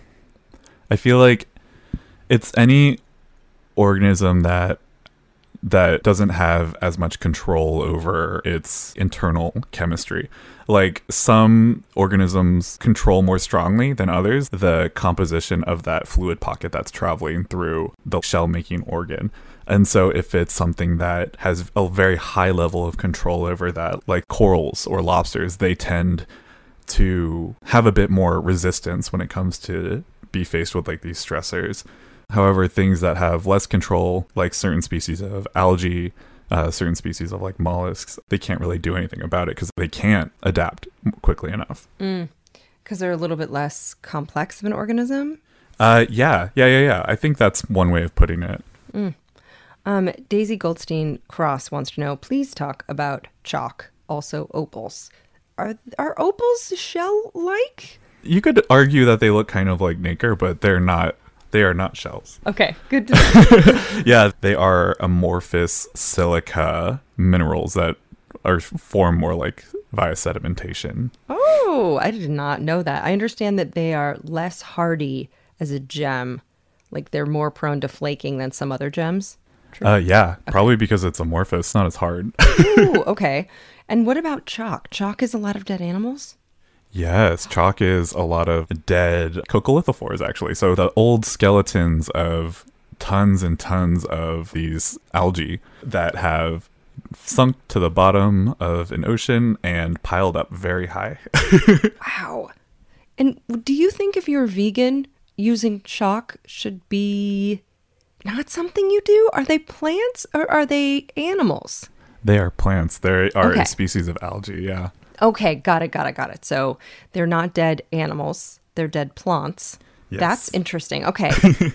I feel like it's any organism that that doesn't have as much control over its internal chemistry. Like some organisms control more strongly than others the composition of that fluid pocket that's traveling through the shell making organ. And so if it's something that has a very high level of control over that, like corals or lobsters, they tend to have a bit more resistance when it comes to be faced with like these stressors. However, things that have less control, like certain species of algae, uh, certain species of like mollusks, they can't really do anything about it because they can't adapt quickly enough. Mm. Because they're a little bit less complex of an organism? Uh, yeah, yeah, yeah, yeah. I think that's one way of putting it. Mm. Um, Daisy Goldstein Cross wants to know, please talk about chalk, also opals. Are are opals shell-like? You could argue that they look kind of like nacre, but they're not. They are not shells. Okay, good to know. Yeah, they are amorphous silica minerals that are formed more like via sedimentation. Oh, I did not know that. I understand that they are less hardy as a gem. Like they're more prone to flaking than some other gems. True. Uh, yeah, okay. Probably because it's amorphous, not as hard. Ooh, okay. And what about chalk? Chalk is a lot of dead animals? Yes, chalk is a lot of dead coccolithophores, actually. So the old skeletons of tons and tons of these algae that have sunk to the bottom of an ocean and piled up very high. Wow. And do you think if you're vegan, using chalk should be not something you do? Are they plants or are they animals? They are plants. They are okay. a species of algae, yeah. Okay, got it, got it, got it. So they're not dead animals. They're dead plants. Yes. That's interesting. Okay.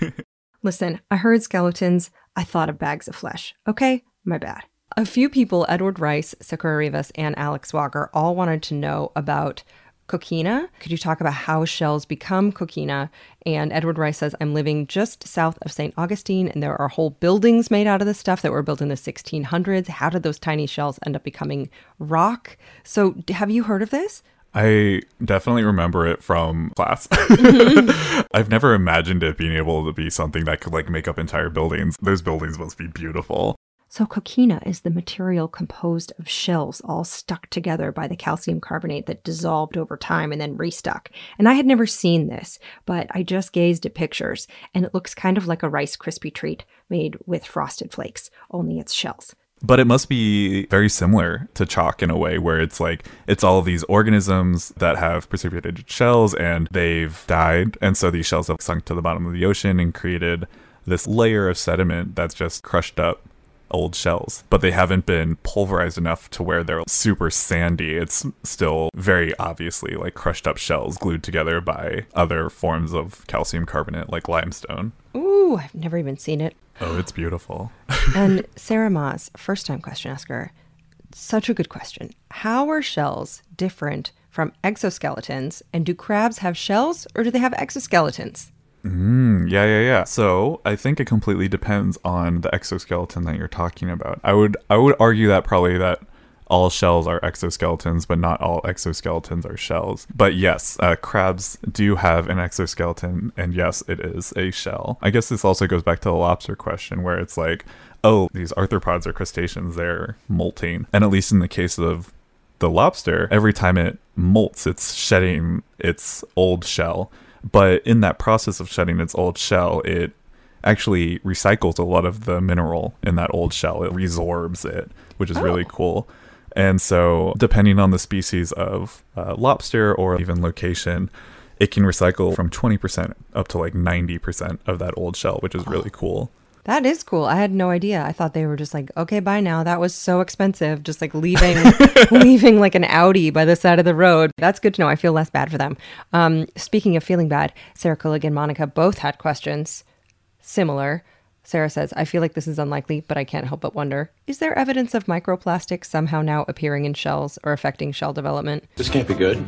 Listen, I heard skeletons. I thought of bags of flesh. Okay, my bad. A few people, Edward Rice, Sakura Rivas, and Alex Walker, all wanted to know about coquina. Could you talk about how shells become coquina? And Edward Rice says, I'm living just south of Saint Augustine, and there are whole buildings made out of this stuff that were built in the sixteen hundreds. How did those tiny shells end up becoming rock? So have you heard of this? I definitely remember it from class. Mm-hmm. I've never imagined it being able to be something that could like make up entire buildings. Those buildings must be beautiful. So coquina is the material composed of shells all stuck together by the calcium carbonate that dissolved over time and then restuck. And I had never seen this, but I just gazed at pictures, and it looks kind of like a Rice Krispie treat made with frosted flakes, only it's shells. But it must be very similar to chalk in a way where it's like, it's all of these organisms that have precipitated shells and they've died. And so these shells have sunk to the bottom of the ocean and created this layer of sediment that's just crushed up old shells, but they haven't been pulverized enough to where they're super sandy. It's still very obviously like crushed up shells glued together by other forms of calcium carbonate like limestone. Ooh, I've never even seen it. Oh, it's beautiful. And Sarah Maas, first time question asker, such a good question. How are shells different from exoskeletons, and do crabs have shells or do they have exoskeletons? Mm, yeah, yeah, yeah. So I think it completely depends on the exoskeleton that you're talking about. I would, I would argue that probably that all shells are exoskeletons, but not all exoskeletons are shells. But yes, uh, crabs do have an exoskeleton, and yes, it is a shell. I guess this also goes back to the lobster question, where it's like, oh, these arthropods are crustaceans, they're molting. And at least in the case of the lobster, every time it molts, it's shedding its old shell. But in that process of shedding its old shell, it actually recycles a lot of the mineral in that old shell. It resorbs it, which is oh. really cool. And so depending on the species of uh, lobster or even location, it can recycle from twenty percent up to like ninety percent of that old shell, which is really cool. That is cool. I had no idea. I thought they were just like, okay, bye now. That was so expensive. Just like leaving, leaving like an Audi by the side of the road. That's good to know. I feel less bad for them. Um, speaking of feeling bad, Sarah Kulig and Monica both had questions similar. Sarah says, I feel like this is unlikely, but I can't help but wonder, is there evidence of microplastics somehow now appearing in shells or affecting shell development? This can't be good.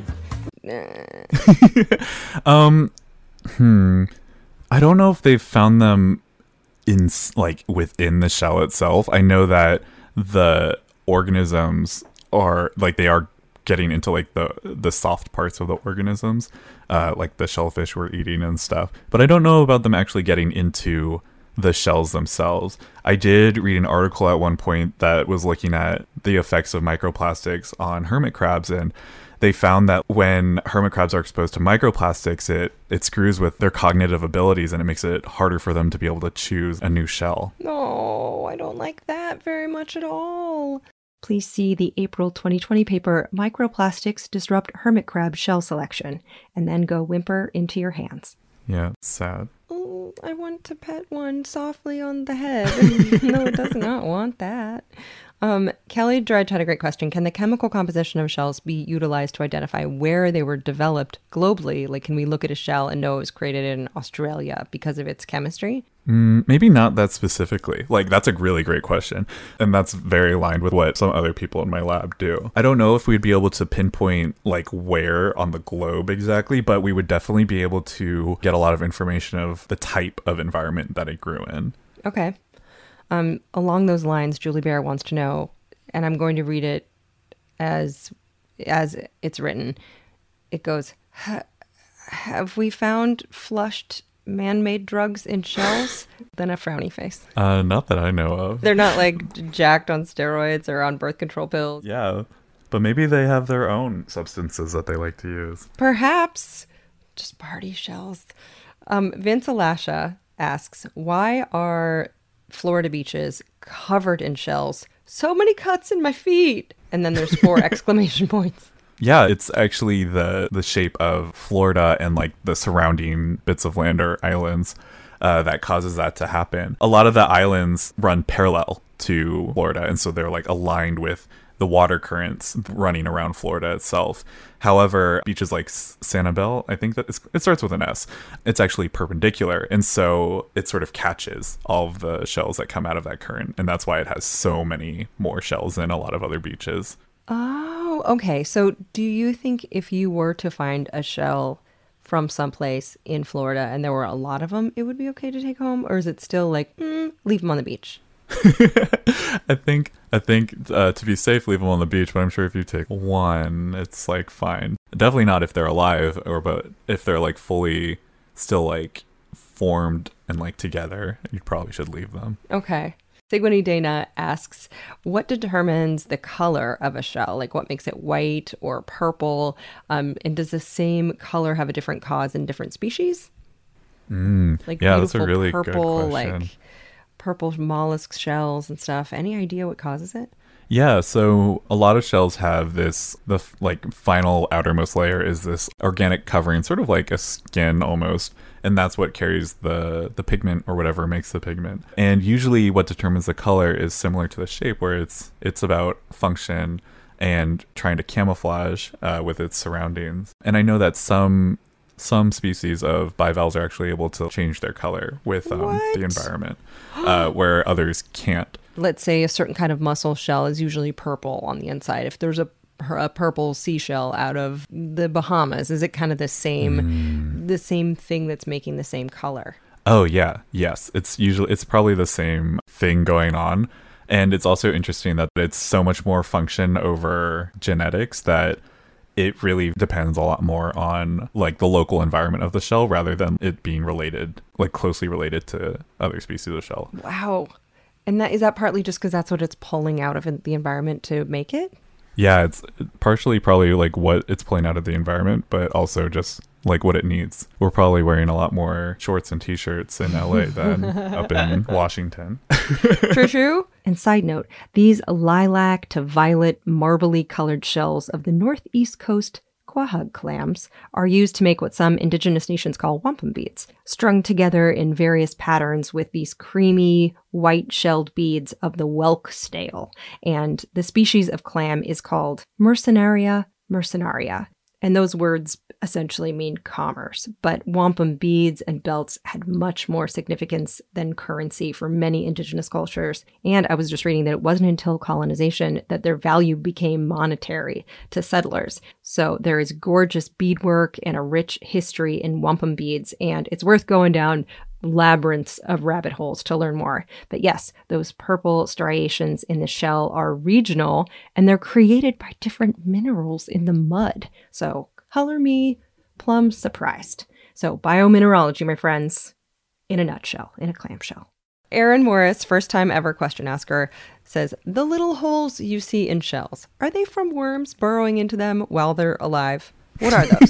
um, hmm. I don't know if they've found them in like within the shell itself. I know that the organisms are like they are getting into like the the soft parts of the organisms, uh, like the shellfish we're eating and stuff. But I don't know about them actually getting into the shells themselves. I did read an article at one point that was looking at the effects of microplastics on hermit crabs, and they found that when hermit crabs are exposed to microplastics, it, it screws with their cognitive abilities and it makes it harder for them to be able to choose a new shell. No, I don't like that very much at all. Please see the April twenty twenty paper, Microplastics Disrupt Hermit Crab Shell Selection, and then go whimper into your hands. Yeah, it's sad. Oh, I want to pet one softly on the head. No, it does not want that. Um, Kelly Dredge had a great question. Can the chemical composition of shells be utilized to identify where they were developed globally? Like, can we look at a shell and know it was created in Australia because of its chemistry? Mm, maybe not that specifically. Like, that's a really great question. And that's very aligned with what some other people in my lab do. I don't know if we'd be able to pinpoint, like, where on the globe exactly, but we would definitely be able to get a lot of information of the type of environment that it grew in. Okay. Um, along those lines, Julie Bear wants to know, and I'm going to read it as as it's written. It goes, have we found flushed man-made drugs in shells? Then a frowny face. Uh, not that I know of. They're not like jacked on steroids or on birth control pills. Yeah, but maybe they have their own substances that they like to use. Perhaps. Just party shells. Um, Vince Alasha asks, why are Florida beaches covered in shells? So many cuts in my feet. And then there's four exclamation points. Yeah, it's actually the the shape of Florida and like the surrounding bits of land or islands uh, that causes that to happen. A lot of the islands run parallel to Florida, and so they're like aligned with the water currents running around Florida itself. However, beaches like Sanibel, I think that it's, it starts with an S, it's actually perpendicular. And so it sort of catches all of the shells that come out of that current. And that's why it has so many more shells than a lot of other beaches. Oh, okay. So do you think if you were to find a shell from someplace in Florida and there were a lot of them, it would be okay to take home? Or is it still like, mm, leave them on the beach? I think I think uh, to be safe, leave them on the beach. But I'm sure if you take one, it's like fine. Definitely not if they're alive, or but if they're like fully still like formed and like together, you probably should leave them. Okay. Sigwini Dana asks, what determines the color of a shell? Like what makes it white or purple? Um, and does the same color have a different cause in different species? Mm, like yeah, that's a really purple, good question. Like purple mollusk shells and stuff. Any idea what causes it? Yeah, so a lot of shells have this, the like final outermost layer is this organic covering, sort of like a skin almost, and that's what carries the the pigment or whatever makes the pigment. And usually what determines the color is similar to the shape, where it's it's about function and trying to camouflage uh, with its surroundings. And I know that some some species of bivalves are actually able to change their color with um, the environment, uh, where others can't. Let's say a certain kind of mussel shell is usually purple on the inside. If there's a, a purple seashell out of the Bahamas, is it kind of the same, mm. the same thing that's making the same color? Oh yeah, yes. It's usually it's probably the same thing going on, and it's also interesting that it's so much more function over genetics that it really depends a lot more on like the local environment of the shell rather than it being related, like closely related to other species of shell. Wow. And that is that partly just because that's what it's pulling out of the environment to make it? Yeah, it's partially probably like what it's pulling out of the environment, but also just like what it needs. We're probably wearing a lot more shorts and t-shirts in L A than up in Washington. True, true. And side note, these lilac to violet marbly colored shells of the northeast coast quahog clams are used to make what some indigenous nations call wampum beads, strung together in various patterns with these creamy white-shelled beads of the whelk snail. And the species of clam is called Mercenaria mercenaria. And those words essentially mean commerce. But wampum beads and belts had much more significance than currency for many indigenous cultures. And I was just reading that it wasn't until colonization that their value became monetary to settlers. So there is gorgeous beadwork and a rich history in wampum beads, and it's worth going down labyrinths of rabbit holes to learn more. But yes, those purple striations in the shell are regional, and they're created by different minerals in the mud. So color me plum surprised. So biomineralogy, my friends, in a nutshell, in a clamshell. Aaron Morris, first time ever question asker, says, the little holes you see in shells, are they from worms burrowing into them while they're alive? What are those?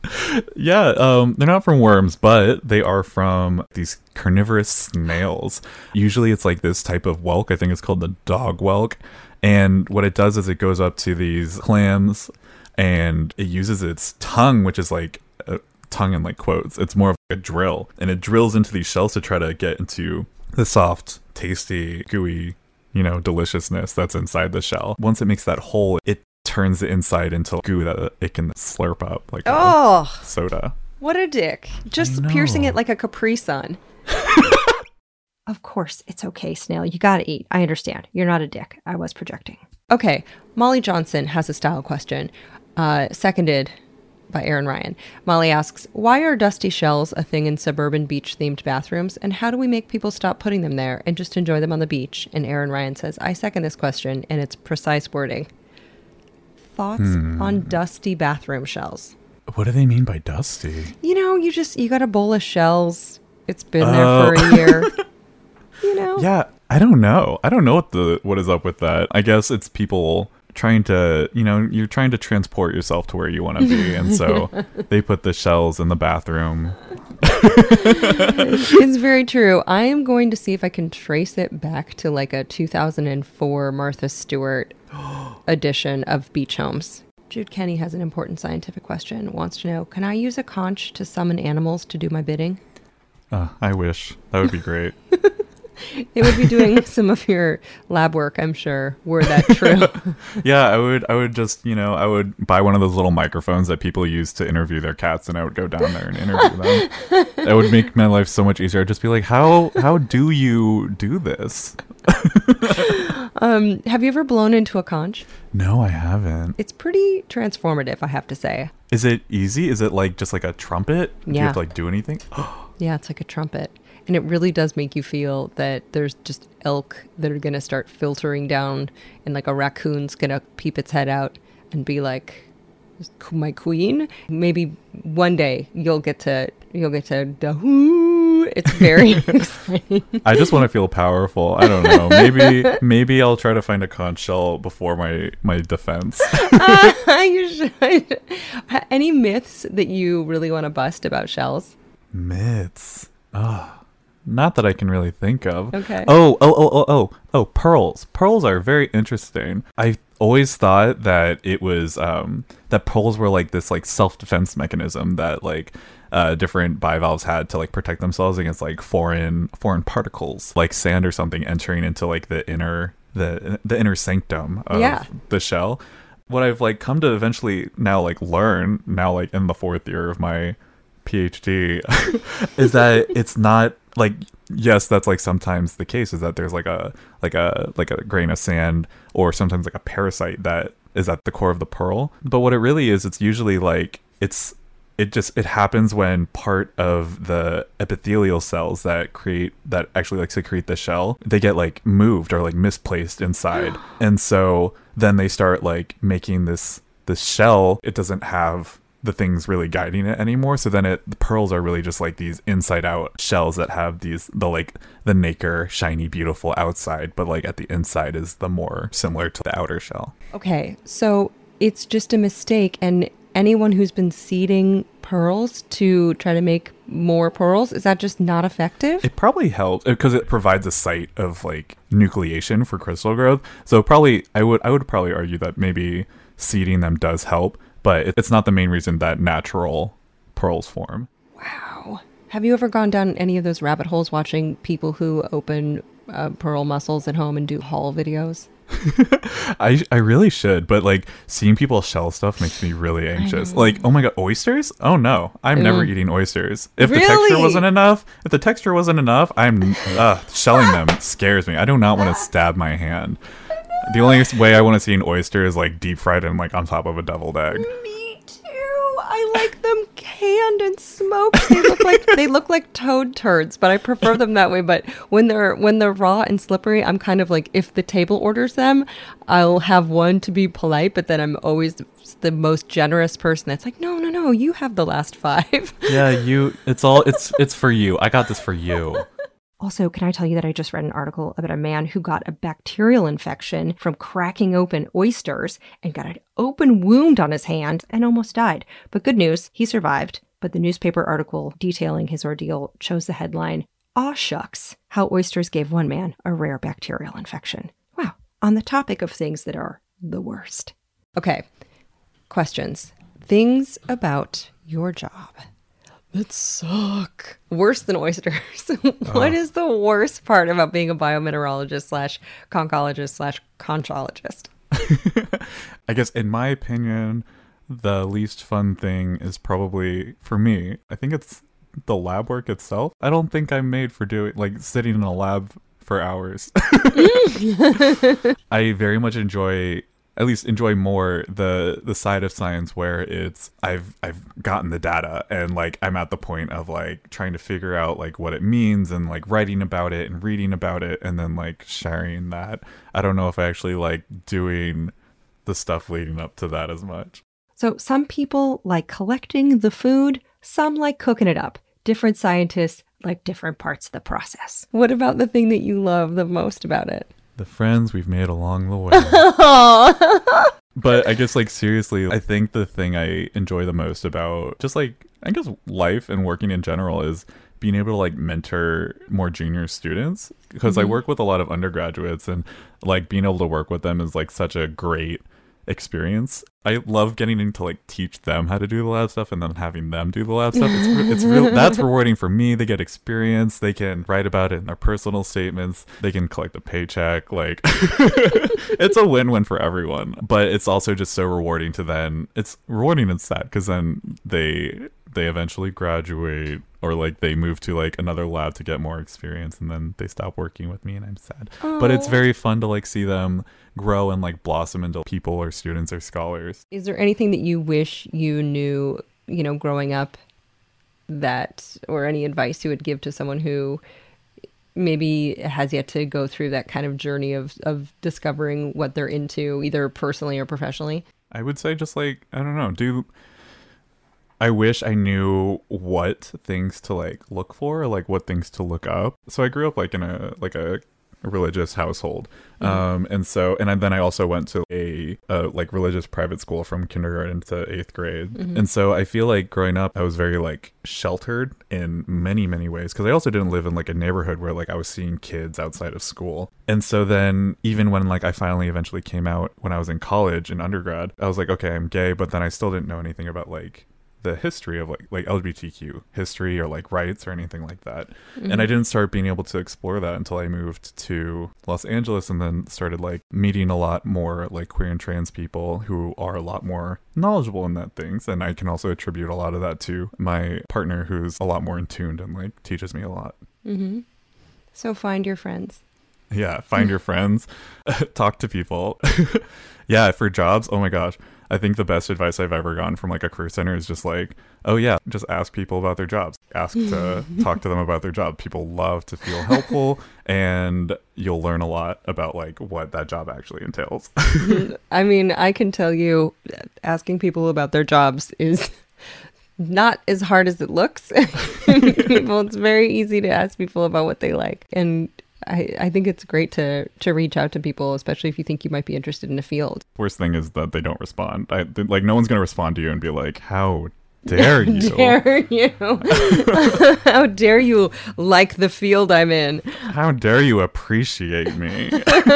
Yeah, um, they're not from worms, but they are from these carnivorous snails. Usually it's like this type of whelk. I think it's called the dog whelk. And what it does is it goes up to these clams and it uses its tongue, which is like a tongue in like quotes. It's more of like a drill. And it drills into these shells to try to get into the soft, tasty, gooey, you know, deliciousness that's inside the shell. Once it makes that hole, it turns the inside into goo that it can slurp up like oh, a soda. What a dick. Just piercing it like a Capri Sun. Of course, it's okay, Snail. You gotta eat. I understand. You're not a dick. I was projecting. Okay, Molly Johnson has a style question, uh, seconded by Aaron Ryan. Molly asks, why are dusty shells a thing in suburban beach-themed bathrooms, and how do we make people stop putting them there and just enjoy them on the beach? And Aaron Ryan says, I second this question, and it's precise wording. Thoughts hmm. on dusty bathroom shells? What do they mean by dusty? You know, you just, you got a bowl of shells. It's been uh, there for a year. You know? Yeah, I don't know. I don't know what the what is up with that. I guess it's people trying to, you know, you're trying to transport yourself to where you want to be, and so they put the shells in the bathroom. It's very true. I am going to see if I can trace it back to like a two thousand four Martha Stewart edition of Beach Homes. Jude Kenny has an important scientific question. Wants to know, can I use a conch to summon animals to do my bidding? Uh, I wish. That would be great. It would be doing some of your lab work, I'm sure, were that true. Yeah, I would I would just, you know, I would buy one of those little microphones that people use to interview their cats, and I would go down there and interview them. That would make my life so much easier. I'd just be like, how how do you do this? um, have you ever blown into a conch? No, I haven't. It's pretty transformative, I have to say. Is it easy? Is it like just like a trumpet? Do yeah. you have to like do anything? Yeah, it's like a trumpet. And it really does make you feel that there's just elk that are going to start filtering down, and like a raccoon's going to peep its head out and be like, my queen. Maybe one day you'll get to, you'll get to, da-hoo. It's very exciting. I just want to feel powerful. I don't know. Maybe, maybe I'll try to find a conch shell before my, my defense. uh, you should. Any myths that you really want to bust about shells? Myths. Oh. Not that I can really think of. Okay. Oh, oh, oh, oh, oh, oh, pearls. Pearls are very interesting. I always thought that it was, um, that pearls were like this like self-defense mechanism that like uh, different bivalves had to like protect themselves against like foreign, foreign particles, like sand or something entering into like the inner, the, the inner sanctum of yeah. the shell. What I've like come to eventually now like learn, now like in the fourth year of my PhD, is that it's not, like, yes, that's like sometimes the case, is that there's like a like a like a grain of sand, or sometimes like a parasite that is at the core of the pearl. But what it really is, it's usually like it's it just it happens when part of the epithelial cells that create that actually like secrete the shell, they get like moved or like misplaced inside. And so then they start like making this this shell. It doesn't have the things really guiding it anymore, so then it the pearls are really just like these inside out shells that have these the like the nacre shiny beautiful outside, but like at the inside is the more similar to the outer shell. Okay, so it's just a mistake, and anyone who's been seeding pearls to try to make more pearls, is that just not effective? It probably helps because it provides a site of like nucleation for crystal growth, so probably I would I would probably argue that maybe seeding them does help, but it's not the main reason that natural pearls form. Wow. Have you ever gone down any of those rabbit holes watching people who open uh, pearl mussels at home and do haul videos? I I really should, but like seeing people shell stuff makes me really anxious. Like, oh my god, oysters? Oh no, I'm mm. never eating oysters. If really? the texture wasn't enough, if the texture wasn't enough, I'm uh, shelling them scares me. I do not want to stab my hand. The only way I want to see an oyster is like deep fried and like on top of a deviled egg. Me too. I like them canned and smoked. They look like they look like toad turds, but I prefer them that way. But when they're when they're raw and slippery, I'm kind of like, if the table orders them, I'll have one to be polite, but then I'm always the most generous person that's like, no, no, no, you have the last five. Yeah, you. It's all. It's it's for you. I got this for you. Also, can I tell you that I just read an article about a man who got a bacterial infection from cracking open oysters and got an open wound on his hand and almost died. But good news, he survived. But the newspaper article detailing his ordeal chose the headline, "Aw shucks, how oysters gave one man a rare bacterial infection." Wow, on the topic of things that are the worst. Okay, questions. Things about your job. that suck. Worse than oysters. What is the worst part about being a biomineralogist slash conchologist slash conchologist? I guess, in my opinion, the least fun thing is probably, for me, I think it's the lab work itself. I don't think I'm made for doing, like, sitting in a lab for hours. I very much enjoy, at least enjoy more the the side of science where it's I've I've gotten the data and like I'm at the point of like trying to figure out like what it means and like writing about it and reading about it and then like sharing that. I don't know if I actually like doing the stuff leading up to that as much. So some people like collecting the food, some like cooking it up. Different scientists like different parts of the process. What about the thing that you love the most about it? The friends we've made along the way. But I guess, like, seriously, I think the thing I enjoy the most about just, like, I guess life and working in general is being able to, like, mentor more junior students. Because mm-hmm. I work with a lot of undergraduates and, like, being able to work with them is, like, such a great experience. I love getting to like teach them how to do the lab stuff and then having them do the lab stuff. It's re- it's real. That's rewarding for me. They get experience. They can write about it in their personal statements. They can collect a paycheck. Like it's a win-win for everyone. But it's also just so rewarding to then. It's rewarding and sad because then they they eventually graduate or like they move to like another lab to get more experience and then they stop working with me and I'm sad. Aww. But it's very fun to like see them grow and like blossom into people or students or scholars. Is there anything that you wish you knew, you know, growing up that, or any advice you would give to someone who maybe has yet to go through that kind of journey of, of discovering what they're into, either personally or professionally? I would say just like, I don't know, do... I wish I knew what things to like look for, or, like what things to look up. So I grew up like in a like a religious household, mm-hmm. um, and so and then I also went to a, a like religious private school from kindergarten to eighth grade, mm-hmm. and so I feel like growing up I was very like sheltered in many many ways because I also didn't live in like a neighborhood where like I was seeing kids outside of school, and so then even when like I finally eventually came out when I was in college in undergrad, I was like, okay, I'm gay, but then I still didn't know anything about like the history of like like L G B T Q history or like rights or anything like that. Mm-hmm. And I didn't start being able to explore that until I moved to Los Angeles and then started like meeting a lot more like queer and trans people who are a lot more knowledgeable in that things. And I can also attribute a lot of that to my partner who's a lot more in tune and like teaches me a lot. Mm-hmm. So find your friends. Yeah, find your friends. Talk to people. Yeah, for jobs, oh my gosh. I think the best advice I've ever gotten from like a career center is just like, oh yeah, just ask people about their jobs. Ask to talk to them about their job. People love to feel helpful and you'll learn a lot about like what that job actually entails. I mean, I can tell you asking people about their jobs is not as hard as it looks. Well, it's very easy to ask people about what they like. And I, I think it's great to to reach out to people, especially if you think you might be interested in a field. Worst thing is that they don't respond. I, like, no one's going to respond to you and be like, how dare you? dare you? How dare you like the field I'm in? How dare you appreciate me?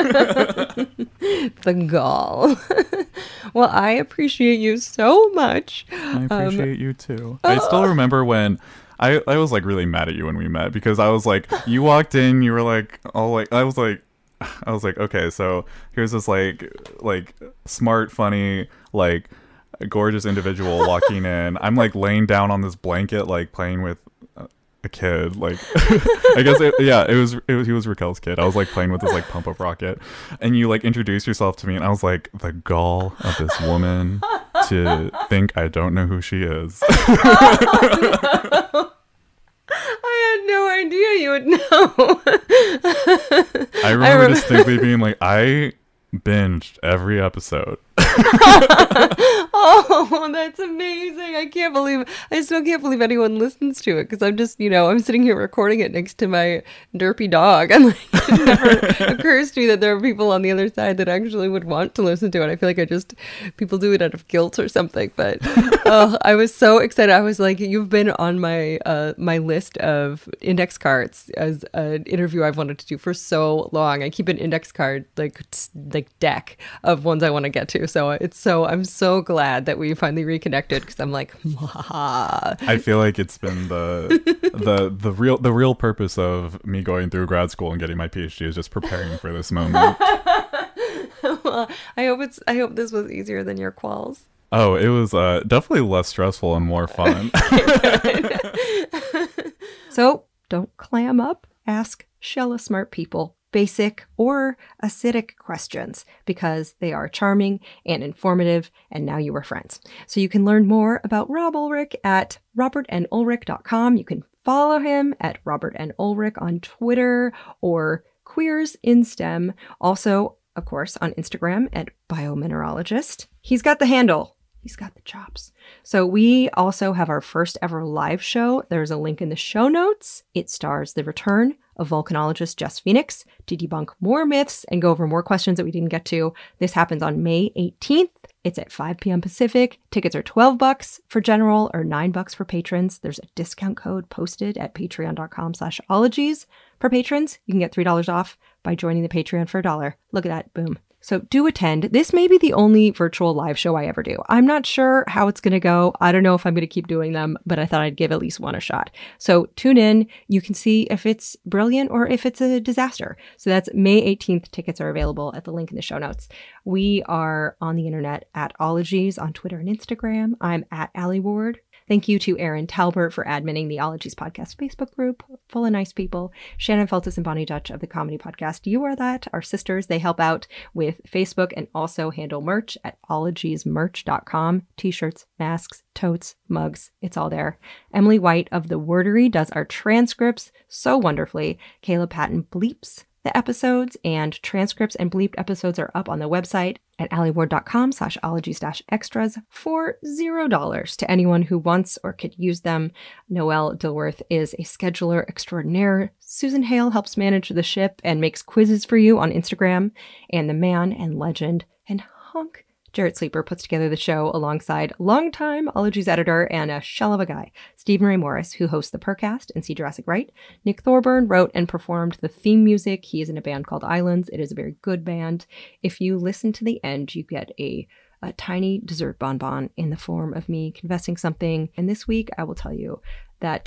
The gall. Well, I appreciate you so much. I appreciate um, you too. I still remember when... I, I was like really mad at you when we met because I was like, you walked in, you were like, all like, I was like, I was like, okay, so here's this like, like smart, funny, like gorgeous individual walking in. I'm like laying down on this blanket, like playing with a kid. Like, I guess, it, yeah, it was, it was, he was Raquel's kid. I was like playing with this like pump up rocket and you like introduced yourself to me and I was like, the gall of this woman to think I don't know who she is. Oh, no. I had no idea you would know. I remember, I remember distinctly being like, I binged every episode. Oh, that's amazing. I can't believe, I still can't believe anyone listens to it because I'm just, you know, I'm sitting here recording it next to my derpy dog. And like, it never occurs to me that there are people on the other side that actually would want to listen to it. I feel like I just, people do it out of guilt or something. But oh, I was so excited. I was like, you've been on my, uh, my list of index cards as an interview I've wanted to do for so long. I keep an index card, like, like deck of ones I want to get to. So it's so, I'm so glad glad that we finally reconnected because I'm like, Mwah. I feel like it's been the the the real the real purpose of me going through grad school and getting my PhD is just preparing for this moment. Well, I hope it's I hope this was easier than your quals. Oh, it was uh, definitely less stressful and more fun. So don't clam up. Ask Shella smart people basic or acidic questions because they are charming and informative, and now you are friends. So you can learn more about Rob Ulrich at robert n ulrich dot com. You can follow him at Robert N. Ulrich on Twitter or Queers in STEM. Also, of course, on Instagram at Biomineralogist. He's got the handle. He's got the chops. So we also have our first ever live show. There's a link in the show notes. It stars the return of volcanologist Jess Phoenix to debunk more myths and go over more questions that we didn't get to. This happens on May eighteenth. It's at five p.m. Pacific. Tickets are twelve bucks for general or nine bucks for patrons. There's a discount code posted at patreon.com slash ologies. For patrons, you can get three dollars off by joining the Patreon for a dollar. Look at that. Boom. So do attend. This may be the only virtual live show I ever do. I'm not sure how it's going to go. I don't know if I'm going to keep doing them, but I thought I'd give at least one a shot. So tune in. You can see if it's brilliant or if it's a disaster. So that's May eighteenth. Tickets are available at the link in the show notes. We are on the internet at Ologies on Twitter and Instagram. I'm at Allie Ward. Thank you to Erin Talbert for adminning the Ologies Podcast Facebook group, full of nice people. Shannon Feltus and Bonnie Dutch of the Comedy Podcast You Are That, our sisters. They help out with Facebook and also handle merch at ologies merch dot com. T-shirts, masks, totes, mugs, it's all there. Emily White of The Wordery does our transcripts so wonderfully. Kayla Patton bleeps the episodes, and transcripts and bleeped episodes are up on the website at allieward.com slash ologies dash extras for zero dollars to anyone who wants or could use them. Noelle Dilworth is a scheduler extraordinaire. Susan Hale helps manage the ship and makes quizzes for you on Instagram. And the man and legend and hunk Jarrett Sleeper puts together the show alongside longtime Ologies editor and a shell of a guy, Stephen Ray Morris, who hosts the Percast and See Jurassic Right. Nick Thorburn wrote and performed the theme music. He is in a band called Islands. It is a very good band. If you listen to the end, you get a, a tiny dessert bonbon in the form of me confessing something. And this week, I will tell you that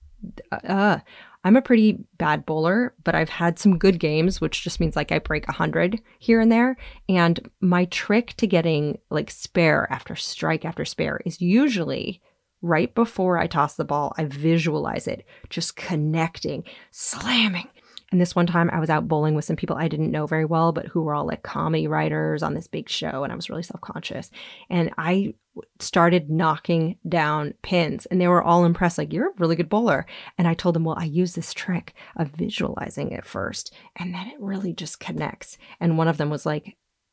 uh, I'm a pretty bad bowler, but I've had some good games, which just means like I break a hundred here and there. And my trick to getting like spare after strike after spare is usually right before I toss the ball, I visualize it just connecting, slamming. And this one time I was out bowling with some people I didn't know very well, but who were all like comedy writers on this big show. And I was really self-conscious. And I started knocking down pins and they were all impressed. Like, you're a really good bowler. And I told them, well, I use this trick of visualizing it first. And then it really just connects. And one of them was like,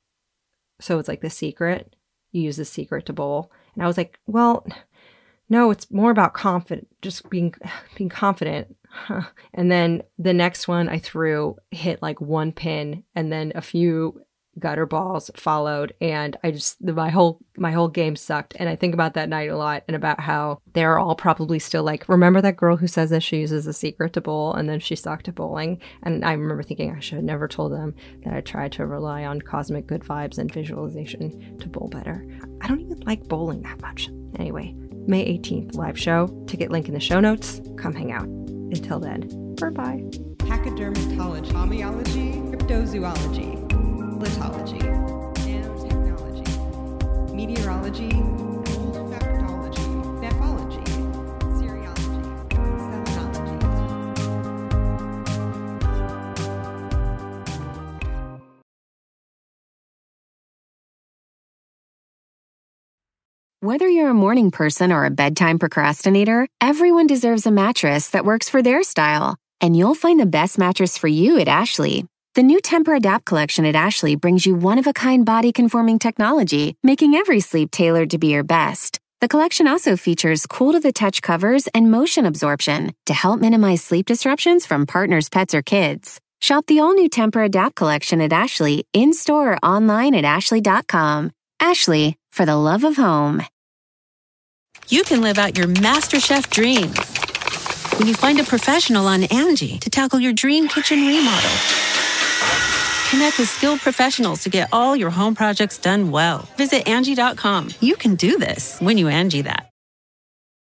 so it's like the secret. You use the secret to bowl. And I was like, well, no, it's more about confident, just being being confident. Huh. And then the next one I threw hit like one pin, and then a few gutter balls followed, and I just my whole my whole game sucked. And I think about that night a lot, and about how they're all probably still like, remember that girl who says that she uses a secret to bowl and then she sucked at bowling? And I remember thinking I should have never told them that I tried to rely on cosmic good vibes and visualization to bowl better. I don't even like bowling that much. Anyway, May eighteenth live show. Ticket link in the show notes. Come hang out. Until then, bye-bye. Pachydermatology, homeology, cryptozoology, lithology, nanotechnology, meteorology, olfactology, nephology, cereology, selenology. Whether you're a morning person or a bedtime procrastinator, everyone deserves a mattress that works for their style. And you'll find the best mattress for you at Ashley. The new Tempur-Adapt collection at Ashley brings you one-of-a-kind body-conforming technology, making every sleep tailored to be your best. The collection also features cool-to-the-touch covers and motion absorption to help minimize sleep disruptions from partners, pets, or kids. Shop the all-new Tempur-Adapt collection at Ashley, in-store or online at ashley dot com. Ashley, for the love of home. You can live out your MasterChef dreams when you find a professional on Angie to tackle your dream kitchen remodel. Connect with skilled professionals to get all your home projects done well. Visit Angie dot com. You can do this when you Angie that.